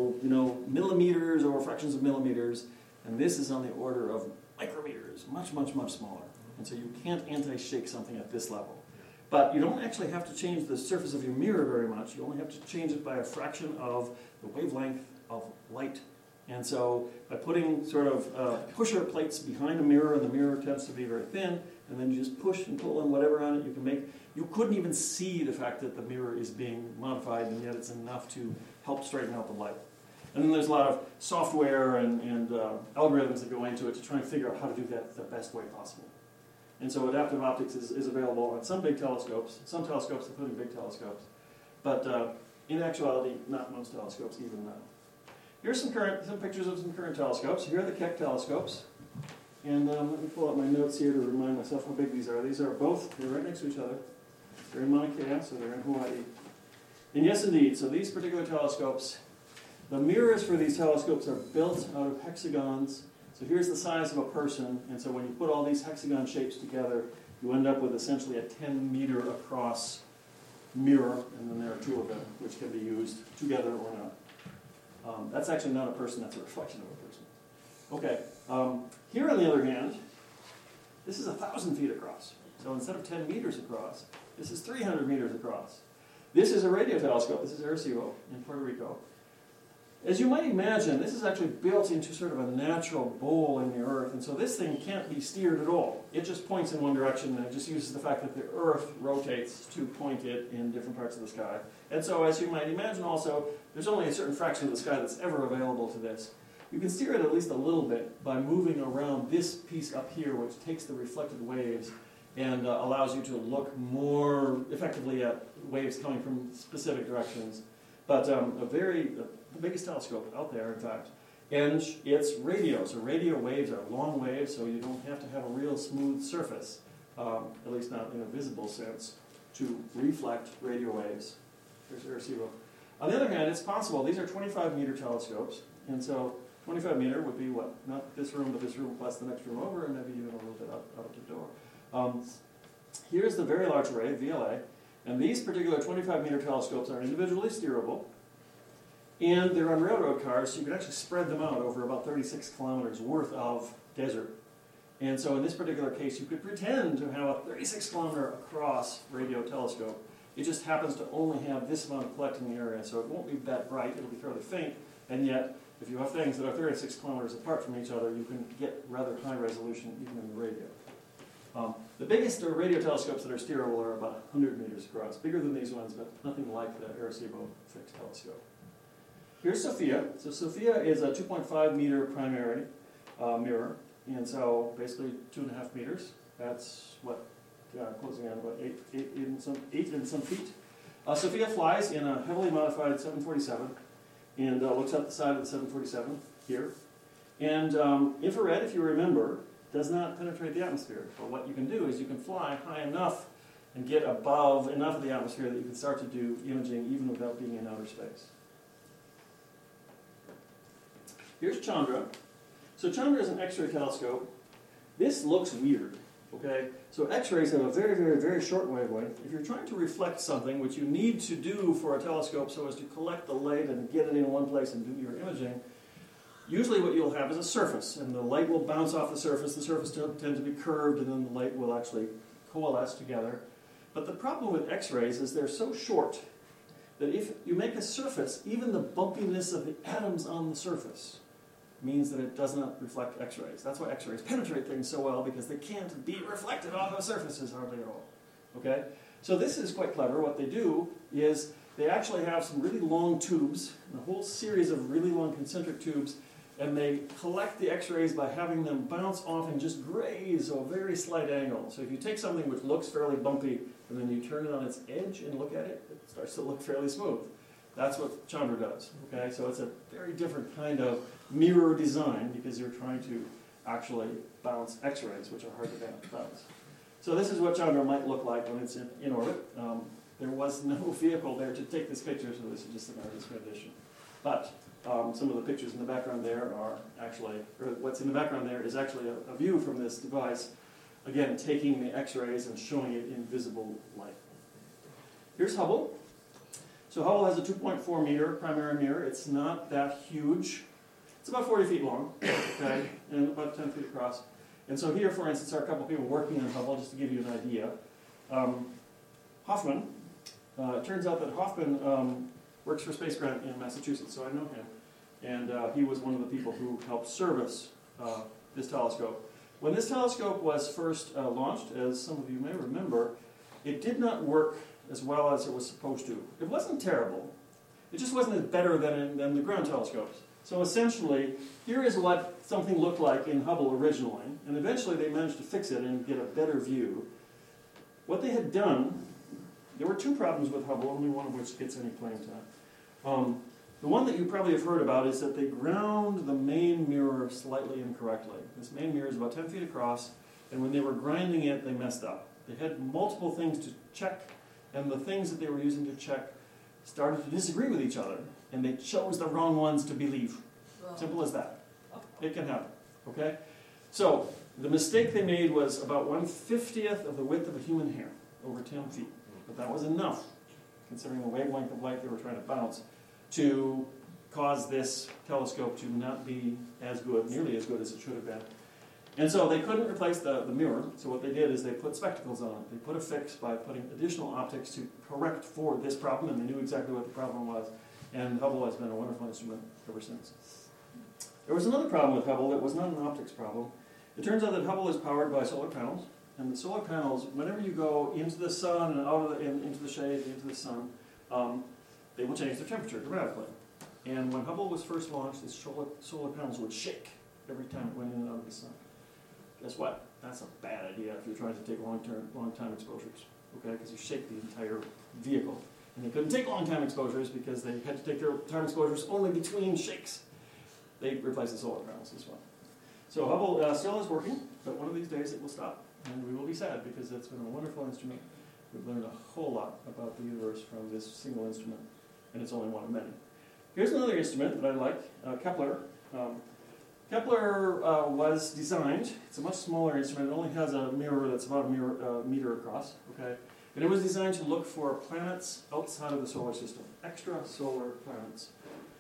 millimeters or fractions of millimeters, and this is on the order of micrometers, much, much, much smaller. And so you can't anti-shake something at this level. But you don't actually have to change the surface of your mirror very much. You only have to change it by a fraction of the wavelength of light. And so by putting sort of pusher plates behind a mirror, and the mirror tends to be very thin, and then you just push and pull and whatever on it, you couldn't even see the fact that the mirror is being modified, and yet it's enough to help straighten out the light. And then there's a lot of software and algorithms that go into it to try and figure out how to do that the best way possible. And so adaptive optics is available on some big telescopes, including big telescopes. But in actuality, not most telescopes even now. Here's some pictures of some current telescopes. Here are the Keck telescopes. And let me pull out my notes here to remind myself how big these are. They're right next to each other. They're in Mauna Kea, so they're in Hawaii. And yes, indeed, so these particular telescopes, the mirrors for these telescopes are built out of hexagons. So here's the size of a person, and so when you put all these hexagon shapes together, you end up with essentially a 10-meter across mirror, and then there are two of them, which can be used together or not. That's actually not a person, that's a reflection of a person. Okay, here on the other hand, this is 1,000 feet across. So instead of 10 meters across, this is 300 meters across. This is a radio telescope, this is Arecibo in Puerto Rico. As you might imagine, this is actually built into sort of a natural bowl in the Earth, and so this thing can't be steered at all. It just points in one direction, and it just uses the fact that the Earth rotates to point it in different parts of the sky. And so, as you might imagine also, there's only a certain fraction of the sky that's ever available to this. You can steer it at least a little bit by moving around this piece up here, which takes the reflected waves and allows you to look more effectively at waves coming from specific directions. But the biggest telescope out there, in fact. And it's radio. So radio waves are long waves, so you don't have to have a real smooth surface, at least not in a visible sense, to reflect radio waves. Here's Arecibo. On the other hand, it's possible. These are 25-meter telescopes, and so 25 meter would be what? Not this room, but this room plus the next room over, and maybe even a little bit out the door. Here's the Very Large Array, VLA, and these particular 25-meter telescopes are individually steerable, and they're on railroad cars, so you can actually spread them out over about 36 kilometers worth of desert. And so in this particular case, you could pretend to have a 36-kilometer across radio telescope. It just happens to only have this amount of collecting area, so it won't be that bright, it'll be fairly faint, and yet, if you have things that are 36 kilometers apart from each other, you can get rather high resolution even in the radio. The biggest radio telescopes that are steerable are about 100 meters across, bigger than these ones, but nothing like the Arecibo fixed telescope. Here's Sophia. So Sophia is a 2.5 meter primary mirror, and so basically 2.5 meters. That's what, closing in about 8 in some feet. Sophia flies in a heavily modified 747 and looks up the side of the 747 here. And infrared, if you remember, does not penetrate the atmosphere. But what you can do is you can fly high enough and get above enough of the atmosphere that you can start to do imaging even without being in outer space. Here's Chandra. So Chandra is an X-ray telescope. This looks weird, okay? So X-rays have a very, very, very short wavelength. If you're trying to reflect something, which you need to do for a telescope so as to collect the light and get it in one place and do your imaging, usually what you'll have is a surface, and the light will bounce off the surface. The surface will tend to be curved, and then the light will actually coalesce together. But the problem with X-rays is they're so short that if you make a surface, even the bumpiness of the atoms on the surface means that it does not reflect X-rays. That's why X-rays penetrate things so well, because they can't be reflected off of surfaces hardly at all. Okay? So this is quite clever. What they do is they actually have some really long tubes, a whole series of really long concentric tubes, and they collect the X-rays by having them bounce off and just graze a very slight angle. So if you take something which looks fairly bumpy, and then you turn it on its edge and look at it, it starts to look fairly smooth. That's what Chandra does. Okay, so it's a very different kind of mirror design because you're trying to actually bounce X-rays, which are hard to bounce. So this is what Chandra might look like when it's in orbit. There was no vehicle there to take this picture, so this is just an artist's rendition. But some of the pictures in the background there are actually, or what's in the background there is actually a view from this device, again, taking the X-rays and showing it in visible light. Here's Hubble. So Hubble has a 2.4 meter primary mirror. It's not that huge. It's about 40 feet long, okay, and about 10 feet across. And so here, for instance, are a couple of people working on Hubble, just to give you an idea. Hoffman, it turns out that Hoffman works for Space Grant in Massachusetts, so I know him. And he was one of the people who helped service this telescope. When this telescope was first launched, as some of you may remember, it did not work as well as it was supposed to. It wasn't terrible. It just wasn't as better than the ground telescopes. So essentially, here is what something looked like in Hubble originally, and eventually they managed to fix it and get a better view. What they had done, there were two problems with Hubble, only one of which gets any playing time. The one that you probably have heard about is that they ground the main mirror slightly incorrectly. This main mirror is about 10 feet across, and when they were grinding it, they messed up. They had multiple things to check, and the things that they were using to check started to disagree with each other, and they chose the wrong ones to believe. Simple as that. It can happen, okay? So, the mistake they made was about 1/50th of the width of a human hair, over 10 feet. But that was enough, considering the wavelength of light they were trying to bounce, to cause this telescope to not be as good, nearly as good as it should have been. And so they couldn't replace the mirror, so what they did is they put spectacles on it. They put a fix by putting additional optics to correct for this problem, and they knew exactly what the problem was. And Hubble has been a wonderful instrument ever since. There was another problem with Hubble that was not an optics problem. It turns out that Hubble is powered by solar panels, and the solar panels, whenever you go into the sun and out of into the shade, into the sun, they will change their temperature dramatically. And when Hubble was first launched, the solar panels would shake every time it went in and out of the sun. Guess what? That's a bad idea if you're trying to take long-time exposures, okay? Because you shake the entire vehicle. And they couldn't take long-time exposures because they had to take their time exposures only between shakes. They replaced the solar panels as well. So Hubble still is working, but one of these days it will stop. And we will be sad because it's been a wonderful instrument. We've learned a whole lot about the universe from this single instrument, and it's only one of many. Here's another instrument that I like, Kepler. Kepler was designed, it's a much smaller instrument, it only has a mirror that's about a meter across, okay? And it was designed to look for planets outside of the solar system, extrasolar planets.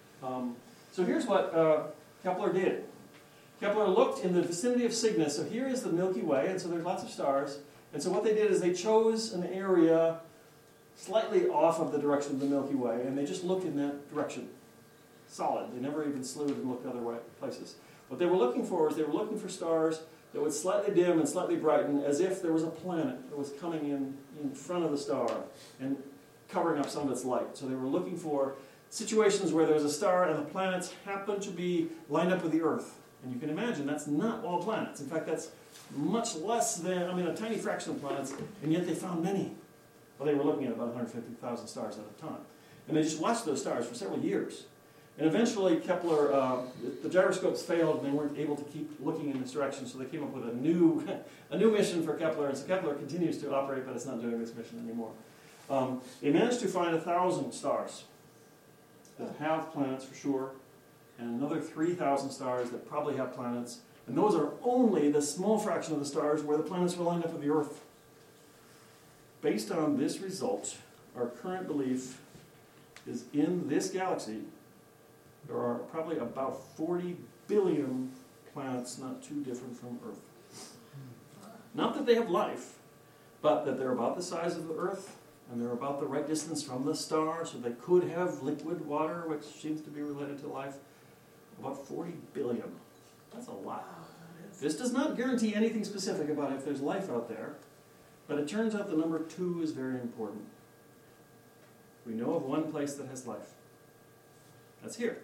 So here's what Kepler did. Kepler looked in the vicinity of Cygnus, so here is the Milky Way, and so there's lots of stars. And so what they did is they chose an area slightly off of the direction of the Milky Way, and they just looked in that direction. Solid. They never even slewed and looked other places. What they were looking for is they were looking for stars that would slightly dim and slightly brighten as if there was a planet that was coming in front of the star and covering up some of its light. So they were looking for situations where there was a star and the planets happened to be lined up with the Earth. And you can imagine that's not all planets. In fact, that's much less than, a tiny fraction of planets, and yet they found many. Well, they were looking at about 150,000 stars at a time. And they just watched those stars for several years. And eventually Kepler, the gyroscopes failed and they weren't able to keep looking in this direction, so they came up with a new mission for Kepler, and so Kepler continues to operate, but it's not doing this mission anymore. They managed to find 1,000 stars that have planets for sure, and another 3,000 stars that probably have planets, and those are only the small fraction of the stars where the planets were lined up with the Earth. Based on this result, our current belief is in this galaxy, there are probably about 40 billion planets not too different from Earth. Not that they have life, but that they're about the size of the Earth, and they're about the right distance from the star, so they could have liquid water, which seems to be related to life. About 40 billion. That's a lot. This does not guarantee anything specific about if there's life out there, but it turns out the number 2 is very important. We know of one place that has life. That's here.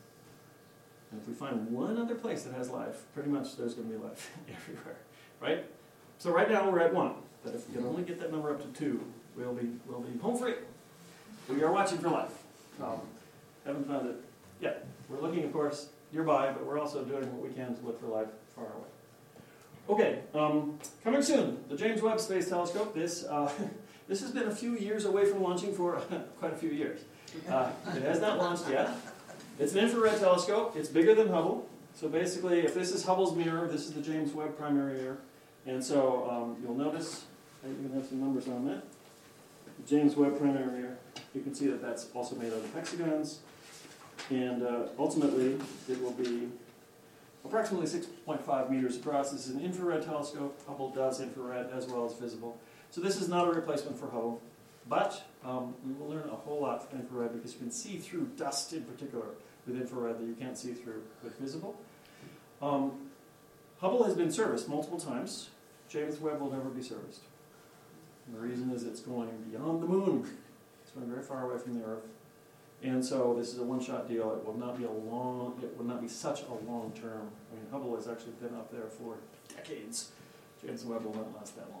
And if we find one other place that has life, pretty much there's going to be life everywhere, right? So right now we're at 1. But if we can only get that number up to 2, we'll be home free. We are watching for life. Haven't found it yet. We're looking, of course, nearby, but we're also doing what we can to look for life far away. Okay, coming soon, the James Webb Space Telescope. This has been a few years away from launching for quite a few years. It has not launched yet. It's an infrared telescope. It's bigger than Hubble. So basically, if this is Hubble's mirror, this is the James Webb primary mirror. And so you'll notice, I even have some numbers on that. The James Webb primary mirror, you can see that that's also made out of hexagons. And ultimately, it will be approximately 6.5 meters across. This is an infrared telescope. Hubble does infrared as well as visible. So this is not a replacement for Hubble. But we will learn a whole lot from infrared because you can see through dust in particular with infrared that you can't see through with visible. Hubble has been serviced multiple times. James Webb will never be serviced. And the reason is it's going beyond the moon. It's going very far away from the Earth. And so this is a one-shot deal. It will not be such a long term. I mean, Hubble has actually been up there for decades. James Webb will not last that long.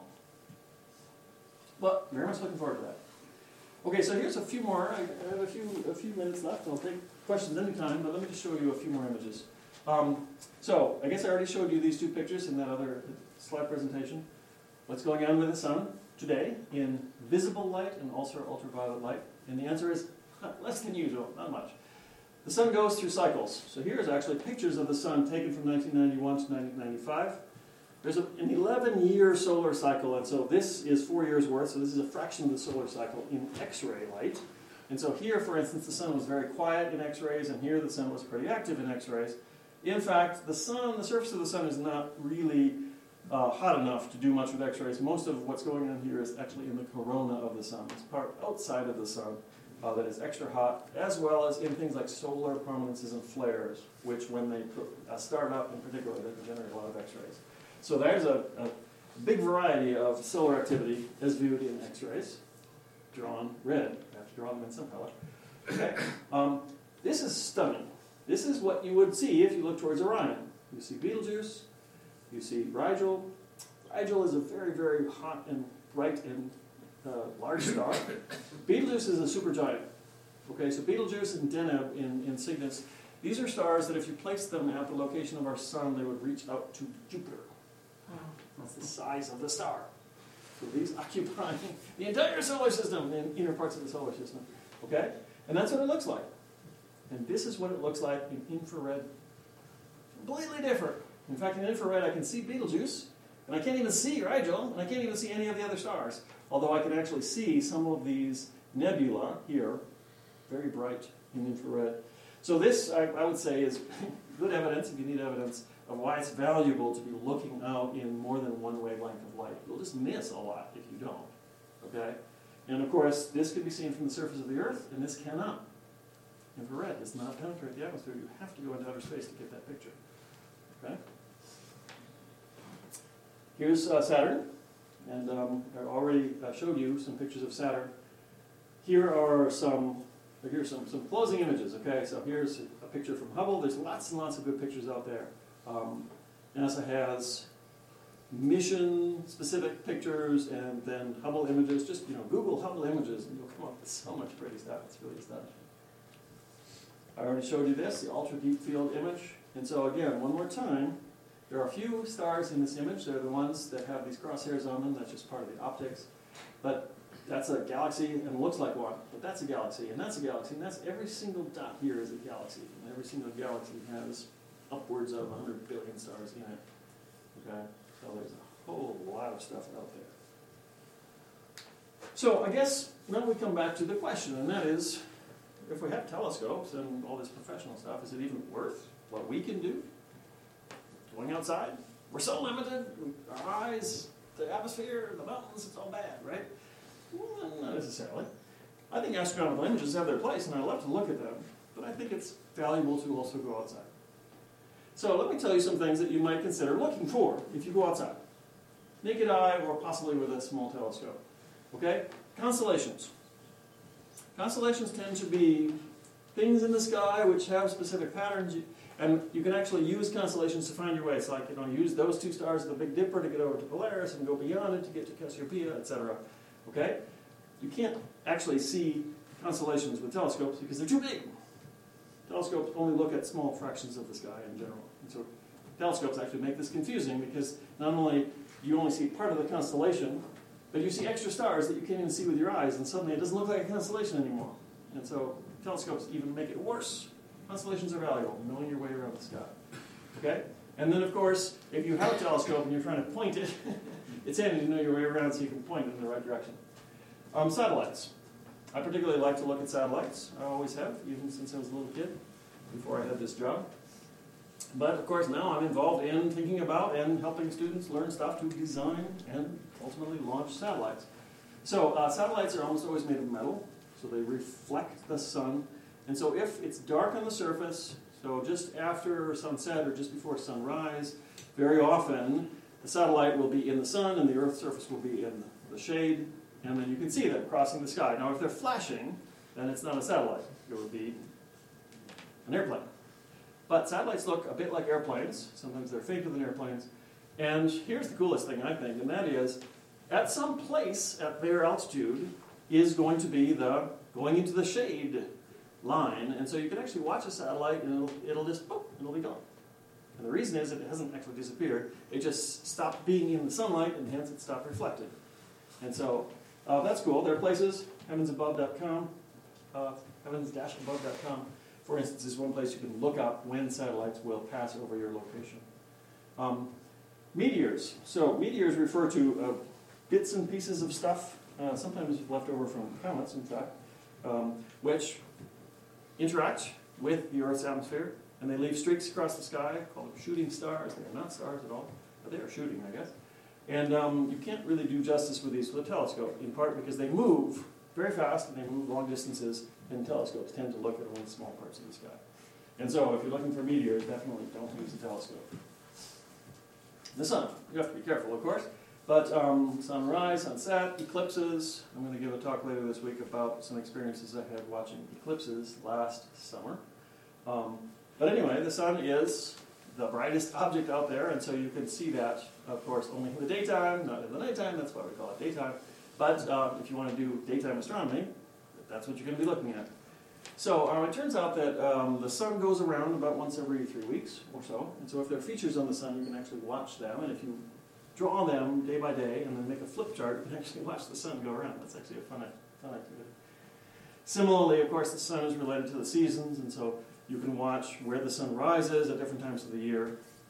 But very much looking forward to that. Okay, so here's a few more. I have a few minutes left. I'll take questions anytime, but let me just show you a few more images. So I guess I already showed you these two pictures in that other slide presentation. What's going on with the sun today in visible light and also ultraviolet light? And the answer is less than usual, not much. The sun goes through cycles. So here's actually pictures of the sun taken from 1991 to 1995. There's an 11-year solar cycle, and so this is 4 years worth, so this is a fraction of the solar cycle in X-ray light. And so here, for instance, the sun was very quiet in X-rays, and here the sun was pretty active in X-rays. In fact, the surface of the sun is not really hot enough to do much with X-rays. Most of what's going on here is actually in the corona of the sun. It's part outside of the sun that is extra hot, as well as in things like solar prominences and flares, which when they start up in particular, they can generate a lot of X-rays. So there's a big variety of solar activity as viewed in X-rays, drawn red. I have to draw them in some color. Okay. This is stunning. This is what you would see if you look towards Orion. You see Betelgeuse, you see Rigel. Rigel is a very, very hot and bright and large star. Betelgeuse is a supergiant. Okay, so Betelgeuse and Deneb in Cygnus, these are stars that if you place them at the location of our sun, they would reach out to Jupiter. That's the size of the star. So these occupy the entire solar system and inner parts of the solar system. Okay? And that's what it looks like. And this is what it looks like in infrared. Completely different. In fact, in infrared, I can see Betelgeuse, and I can't even see Rigel, and I can't even see any of the other stars. Although I can actually see some of these nebula here, very bright in infrared. So this, I would say, is good evidence, if you need evidence, of why it's valuable to be looking out in more than one wavelength of light. You'll just miss a lot if you don't. Okay? And of course, this can be seen from the surface of the Earth, and this cannot. Infrared does not penetrate the atmosphere. You have to go into outer space to get that picture. Okay? Here's Saturn, and I already showed you some pictures of Saturn. Here's some closing images. Okay, so here's a picture from Hubble. There's lots and lots of good pictures out there. NASA has mission-specific pictures and then Hubble images. Just Google Hubble images, and you'll come up with so much pretty stuff. It's really astonishing. I already showed you this, the ultra-deep field image. And so again, one more time, there are a few stars in this image. They're the ones that have these crosshairs on them. That's just part of the optics. But that's a galaxy and looks like one. But that's a galaxy, and that's a galaxy, and that's every single dot here is a galaxy. And every single galaxy has upwards of 100 billion stars in it. Okay? So there's a whole lot of stuff out there. So I guess now we come back to the question, and that is, if we have telescopes and all this professional stuff, is it even worth what we can do? Going outside? We're so limited. Our eyes, the atmosphere, the mountains, it's all bad, right? Well, not necessarily. I think astronomical images have their place, and I love to look at them, but I think it's valuable to also go outside. So let me tell you some things that you might consider looking for if you go outside. Naked eye or possibly with a small telescope. Okay? Constellations. Constellations tend to be things in the sky which have specific patterns, and you can actually use constellations to find your way. It's like, use those two stars of the Big Dipper to get over to Polaris and go beyond it to get to Cassiopeia, etc. Okay? You can't actually see constellations with telescopes because they're too big. telescopes only look at small fractions of the sky in general. And so telescopes actually make this confusing because not only you only see part of the constellation, but you see extra stars that you can't even see with your eyes, and suddenly it doesn't look like a constellation anymore. And so telescopes even make it worse. Constellations are valuable, knowing your way around the sky. Okay? And then, of course, if you have a telescope and you're trying to point it, it's handy to know your way around so you can point it in the right direction. Satellites. I particularly like to look at satellites. I always have, even since I was a little kid, before I had this job. But, of course, now I'm involved in thinking about and helping students learn stuff to design and ultimately launch satellites. So, satellites are almost always made of metal, so they reflect the sun. And so if it's dark on the surface, so just after sunset or just before sunrise, very often the satellite will be in the sun and the Earth's surface will be in the shade, and then you can see them crossing the sky. Now, if they're flashing, then it's not a satellite. It would be an airplane. But satellites look a bit like airplanes. Sometimes they're fainter than airplanes. And here's the coolest thing, I think, and that is, at some place at their altitude is going to be the going into the shade line. And so you can actually watch a satellite and it'll just, boop, it'll be gone. And the reason is that it hasn't actually disappeared. It just stopped being in the sunlight, and hence it stopped reflecting. And so that's cool. There are places, heavensabove.com, heavens-above.com, for instance, is one place you can look up when satellites will pass over your location. Meteors. So meteors refer to bits and pieces of stuff, sometimes left over from comets, in fact, which interact with the Earth's atmosphere, and they leave streaks across the sky, called them shooting stars. They are not stars at all, but they are shooting, I guess. And you can't really do justice with these with a telescope, in part because they move very fast and they move long distances, and telescopes tend to look at only small parts of the sky. And so if you're looking for meteors, definitely don't use a telescope. The sun. You have to be careful, of course. But sunrise, sunset, eclipses. I'm going to give a talk later this week about some experiences I had watching eclipses last summer. But anyway, the sun is the brightest object out there, and so you can see that, of course, only in the daytime, not in the nighttime. That's why we call it daytime. But if you want to do daytime astronomy, that's what you're going to be looking at. So it turns out that the sun goes around about once every 3 weeks or so. And so if there are features on the sun, you can actually watch them. And if you draw them day by day and then make a flip chart, you can actually watch the sun go around. That's actually a fun activity. Similarly, of course, the sun is related to the seasons. And so you can watch where the sun rises at different times of the year.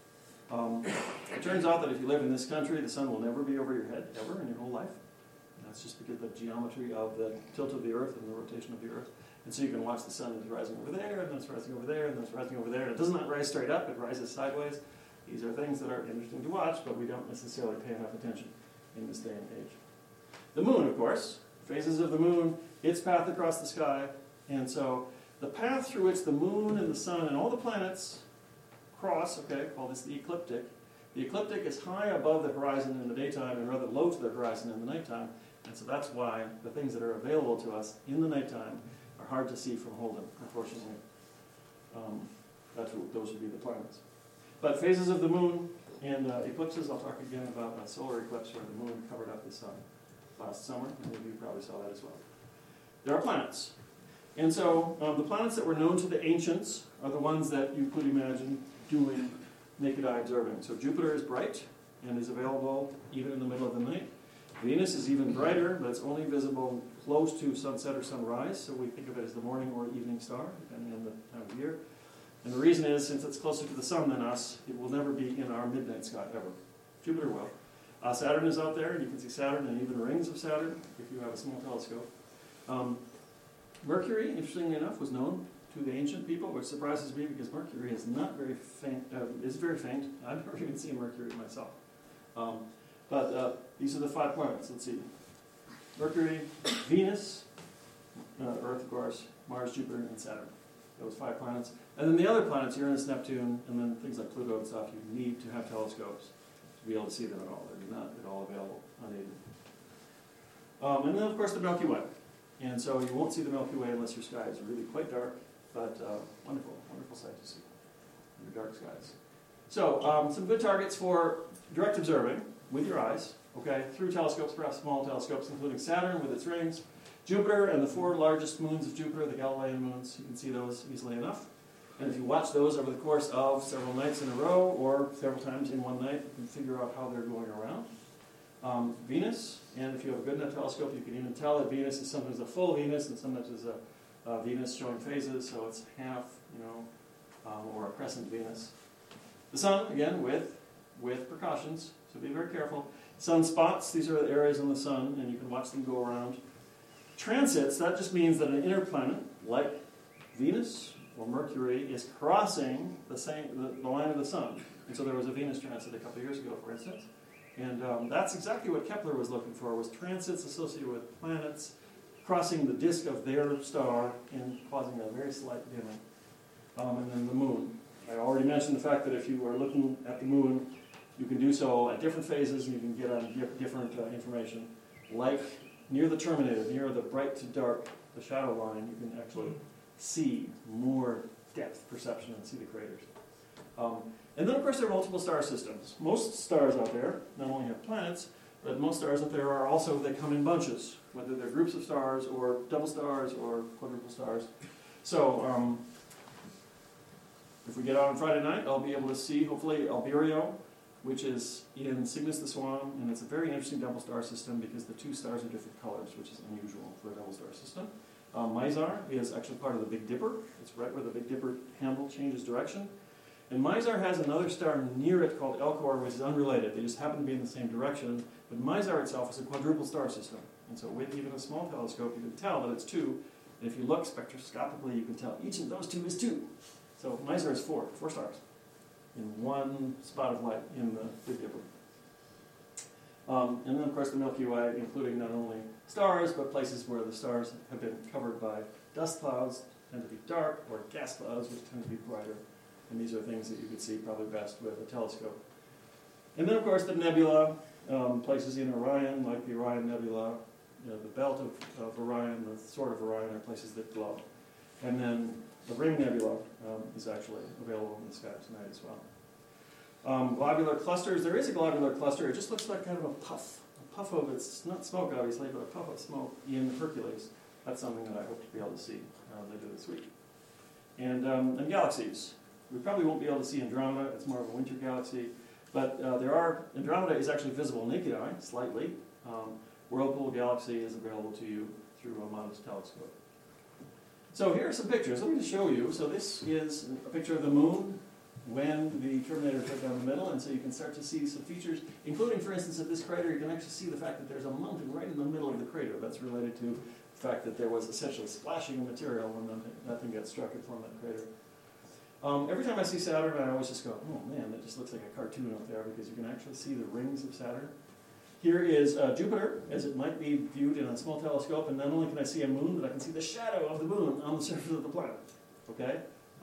It turns out that if you live in this country, the sun will never be over your head, ever, in your whole life. And that's just because of the geometry of the tilt of the Earth and the rotation of the Earth. And so you can watch the sun is rising over there, and then it's rising over there, and then it's rising over there. And it does not rise straight up, it rises sideways. These are things that are interesting to watch, but we don't necessarily pay enough attention in this day and age. The moon, of course, phases of the moon, its path across the sky. And so the path through which the moon and the sun and all the planets cross, call this the ecliptic. The ecliptic is high above the horizon in the daytime and rather low to the horizon in the nighttime. And so that's why the things that are available to us in the nighttime are hard to see from Holden, unfortunately. Those would be the planets. But phases of the moon and eclipses, I'll talk again about a solar eclipse where the moon covered up the sun last summer. Many of you probably saw that as well. There are planets. And so the planets that were known to the ancients are the ones that you could imagine doing naked eye observing. So Jupiter is bright and is available even in the middle of the night. Venus is even brighter, but it's only visible close to sunset or sunrise, so we think of it as the morning or evening star, depending on the time of year. And the reason is, since it's closer to the sun than us, it will never be in our midnight sky, ever. Jupiter will. Saturn is out there, and you can see Saturn and even rings of Saturn if you have a small telescope. Mercury, interestingly enough, was known to the ancient people, which surprises me because Mercury is not very faint. Is very faint. I've never even seen Mercury myself. But these are the 5 planets. Let's see. Mercury, Venus, Earth, of course, Mars, Jupiter, and Saturn. Those 5 planets. And then the other planets, Uranus, Neptune, and then things like Pluto and stuff, you need to have telescopes to be able to see them at all. They're not at all available unaided. And then, of course, the Milky Way. And so you won't see the Milky Way unless your sky is really quite dark, but wonderful, wonderful sight to see under dark skies. So some good targets for direct observing with your eyes, through telescopes, perhaps small telescopes, including Saturn with its rings, Jupiter and the 4 largest moons of Jupiter, the Galilean moons. You can see those easily enough. And if you watch those over the course of several nights in a row or several times in one night, you can figure out how they're going around. Venus, and if you have a good enough telescope, you can even tell that Venus is sometimes a full Venus and sometimes is a Venus showing phases, so it's half, or a crescent Venus. The sun, again, with precautions, so be very careful. Sunspots, these are the areas on the sun, and you can watch them go around. Transits, that just means that an inner planet, like Venus or Mercury, is crossing the line of the sun. And so there was a Venus transit a couple of years ago, for instance. And that's exactly what Kepler was looking for, was transits associated with planets crossing the disk of their star and causing a very slight dimming. And then the moon. I already mentioned the fact that if you are looking at the moon, you can do so at different phases and you can get on different information. Like near the terminator, near the bright to dark, the shadow line, you can actually see more depth perception and see the craters. And then, of course, there are multiple star systems. Most stars out there not only have planets, but most stars out there are also, they come in bunches, whether they're groups of stars or double stars or quadruple stars. So, if we get out on Friday night, I'll be able to see, hopefully, Albireo, which is in Cygnus the Swan, and it's a very interesting double star system because the two stars are different colors, which is unusual for a double star system. Mizar is actually part of the Big Dipper. It's right where the Big Dipper handle changes direction. And Mizar has another star near it called Elcor, which is unrelated. They just happen to be in the same direction. But Mizar itself is a quadruple star system. And so with even a small telescope, you can tell that it's two. And if you look spectroscopically, you can tell each of those two is two. So Mizar is four stars in one spot of light in the Big Dipper. And then, of course, the Milky Way, including not only stars, but places where the stars have been covered by dust clouds, tend to be dark, or gas clouds, which tend to be brighter. And these are things that you could see probably best with a telescope. And then, of course, the nebula, places in Orion, like the Orion Nebula, the belt of Orion, the sword of Orion, are places that glow. And then the Ring Nebula is actually available in the sky tonight as well. Globular clusters, there is a globular cluster. It just looks like kind of a puff of, it's not smoke obviously, but a puff of smoke in Hercules. That's something that I hope to be able to see later this week. And galaxies. We probably won't be able to see Andromeda, it's more of a winter galaxy, but Andromeda is actually visible naked eye, slightly. Whirlpool Galaxy is available to you through a modest telescope. So here are some pictures. Let me just show you. So this is a picture of the moon when the Terminator took down the middle, and so you can start to see some features, including, for instance, at this crater, you can actually see the fact that there's a mountain right in the middle of the crater. That's related to the fact that there was essentially splashing of material when nothing got struck and formed that crater. Every time I see Saturn, I always just go, oh man, that just looks like a cartoon up there, because you can actually see the rings of Saturn. Here is Jupiter, as it might be viewed in a small telescope, and not only can I see a moon, but I can see the shadow of the moon on the surface of the planet. Okay?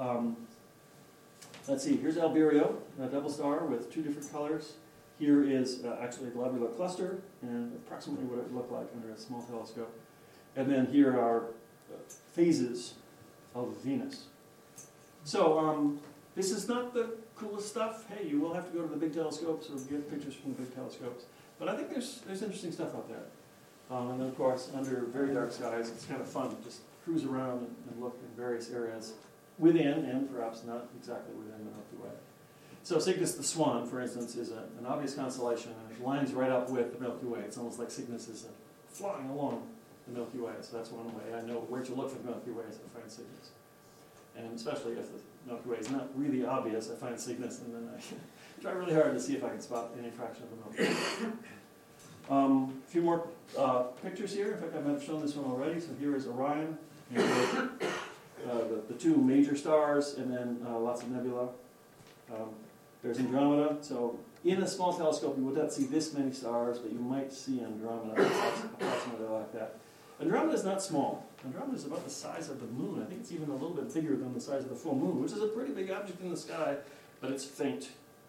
Let's see, here's Albireo, a double star with two different colors. Here is actually a globular cluster, and approximately what it would look like under a small telescope. And then here are phases of Venus. So, this is not the coolest stuff. Hey, you will have to go to the big telescopes or get pictures from the big telescopes. But I think there's interesting stuff out there. And then, of course, under very dark skies, it's kind of fun to just cruise around and look in various areas within, and perhaps not exactly within, the Milky Way. So Cygnus the Swan, for instance, is an obvious constellation, and it lines right up with the Milky Way. It's almost like Cygnus is flying along the Milky Way. So that's one way I know where to look for the Milky Way is I find Cygnus. And especially if the Milky Way is not really obvious, I find Cygnus, and then I try really hard to see if I can spot any fraction of the Milky Way. A few more pictures here. In fact, I might have shown this one already. So here is Orion, and the two major stars, and then lots of nebula. There's Andromeda. So in a small telescope, you would not see this many stars, but you might see Andromeda approximately like that. Andromeda is not small. Andromeda is about the size of the moon. I think it's even a little bit bigger than the size of the full moon, which is a pretty big object in the sky, but it's faint.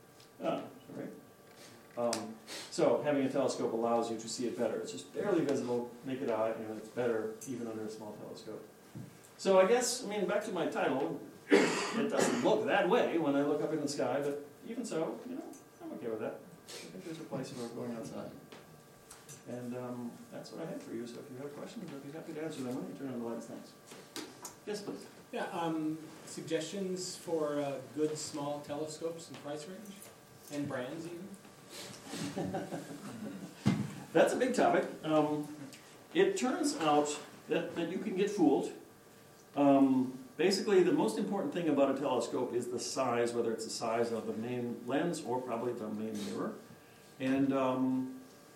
Right? So having a telescope allows you to see it better. It's just barely visible, naked eye, and it's better even under a small telescope. So I guess, back to my title, it doesn't look that way when I look up in the sky, but even so, I'm okay with that. I think there's a place for going outside. And that's what I had for you, so if you have questions, I'd be happy to answer them. Let me turn on the lights, thanks. Yes, please. Yeah, suggestions for good small telescopes and price range? And brands even? That's a big topic. It turns out that you can get fooled. Basically, the most important thing about a telescope is the size, whether it's the size of the main lens or probably the main mirror. And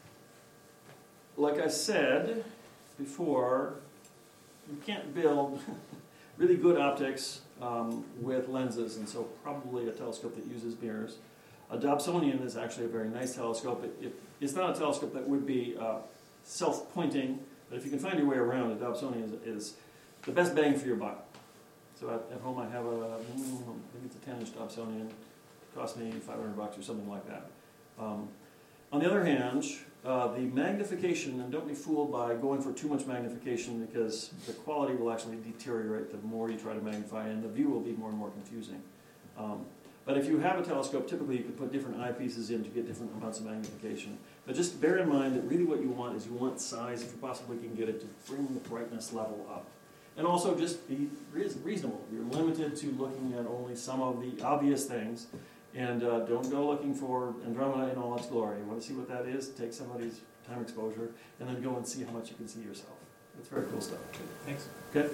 like I said before, you can't build really good optics with lenses, and so probably a telescope that uses mirrors. A Dobsonian is actually a very nice telescope. It's not a telescope that would be self-pointing, but if you can find your way around, a Dobsonian is the best bang for your buck. So at home I have I think it's a 10-inch Dobsonian. It cost me $500 or something like that. On the other hand, the magnification, and don't be fooled by going for too much magnification, because the quality will actually deteriorate the more you try to magnify, and the view will be more and more confusing. But if you have a telescope, typically you can put different eyepieces in to get different amounts of magnification. But just bear in mind that really what you want is you want size, if you possibly can get it, to bring the brightness level up. And also just be reasonable. You're limited to looking at only some of the obvious things. And don't go looking for Andromeda in all its glory. You want to see what that is? Take somebody's time exposure, and then go and see how much you can see yourself. It's very cool stuff. Thanks. Okay?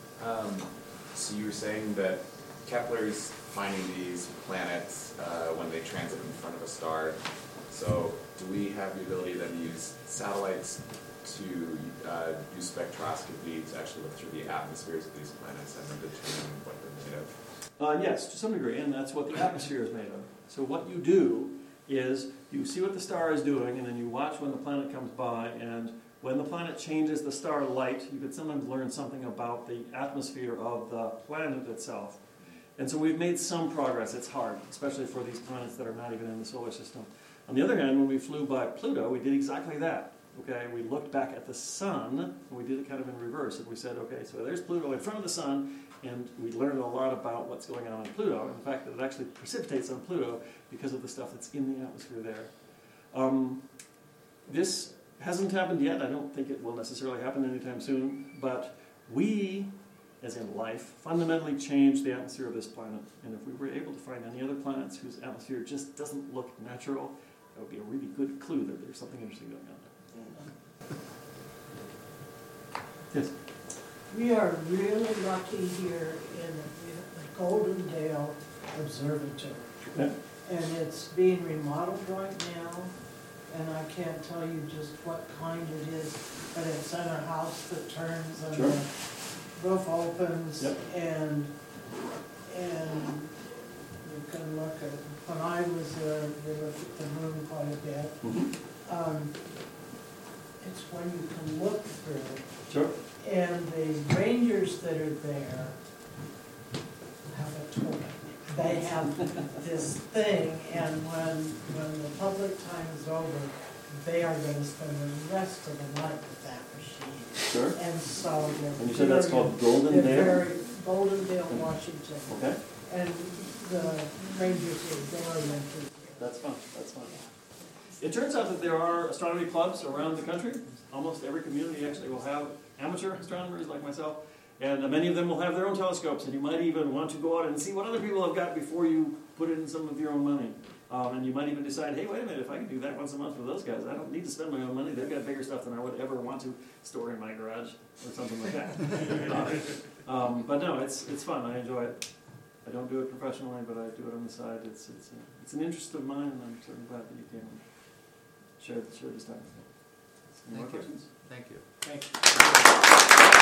So you were saying that Kepler's finding these planets when they transit in front of a star. So do we have the ability then to use satellites to do spectroscopy to actually look through the atmospheres of these planets and then determine what they're made of? Yes, to some degree, and that's what the atmosphere is made of. So what you do is you see what the star is doing, and then you watch when the planet comes by, and when the planet changes the star light, you could sometimes learn something about the atmosphere of the planet itself. And so we've made some progress. It's hard, especially for these planets that are not even in the solar system. On the other hand, when we flew by Pluto, we did exactly that. Okay, we looked back at the sun, and we did it kind of in reverse, and we said, okay, so there's Pluto in front of the sun, and we learned a lot about what's going on Pluto, and the fact that it actually precipitates on Pluto because of the stuff that's in the atmosphere there. This hasn't happened yet. I don't think it will necessarily happen anytime soon, but we, as in life, fundamentally changed the atmosphere of this planet, and if we were able to find any other planets whose atmosphere just doesn't look natural, that would be a really good clue that there's something interesting going on there. Yes? We are really lucky here in the Golden Dale Observatory. Okay. And it's being remodeled right now, and I can't tell you just what kind it is, but it's in a house that turns and Sure. the roof opens. Yep. and you can look at, when I was there, we looked at the moon quite a bit. Mm-hmm. It's when you can look through. Sure. And the rangers that are there have a toy. They have this thing, and when the public time is over, they are going to spend the rest of the night with that machine. Sure. And so And you said that's called Golden Dale? Golden Dale, Washington. Okay. And the rangers are very interested. That's fun. That's fun. It turns out that there are astronomy clubs around the country. Almost every community actually will have amateur astronomers like myself, and many of them will have their own telescopes, and you might even want to go out and see what other people have got before you put in some of your own money. And you might even decide, hey, wait a minute, if I can do that once a month for those guys, I don't need to spend my own money. They've got bigger stuff than I would ever want to store in my garage or something like that. But no, it's fun. I enjoy it. I don't do it professionally, but I do it on the side. It's an interest of mine, and I'm certainly glad that you came and shared this time with me. Any more questions? Thank you. Thanks.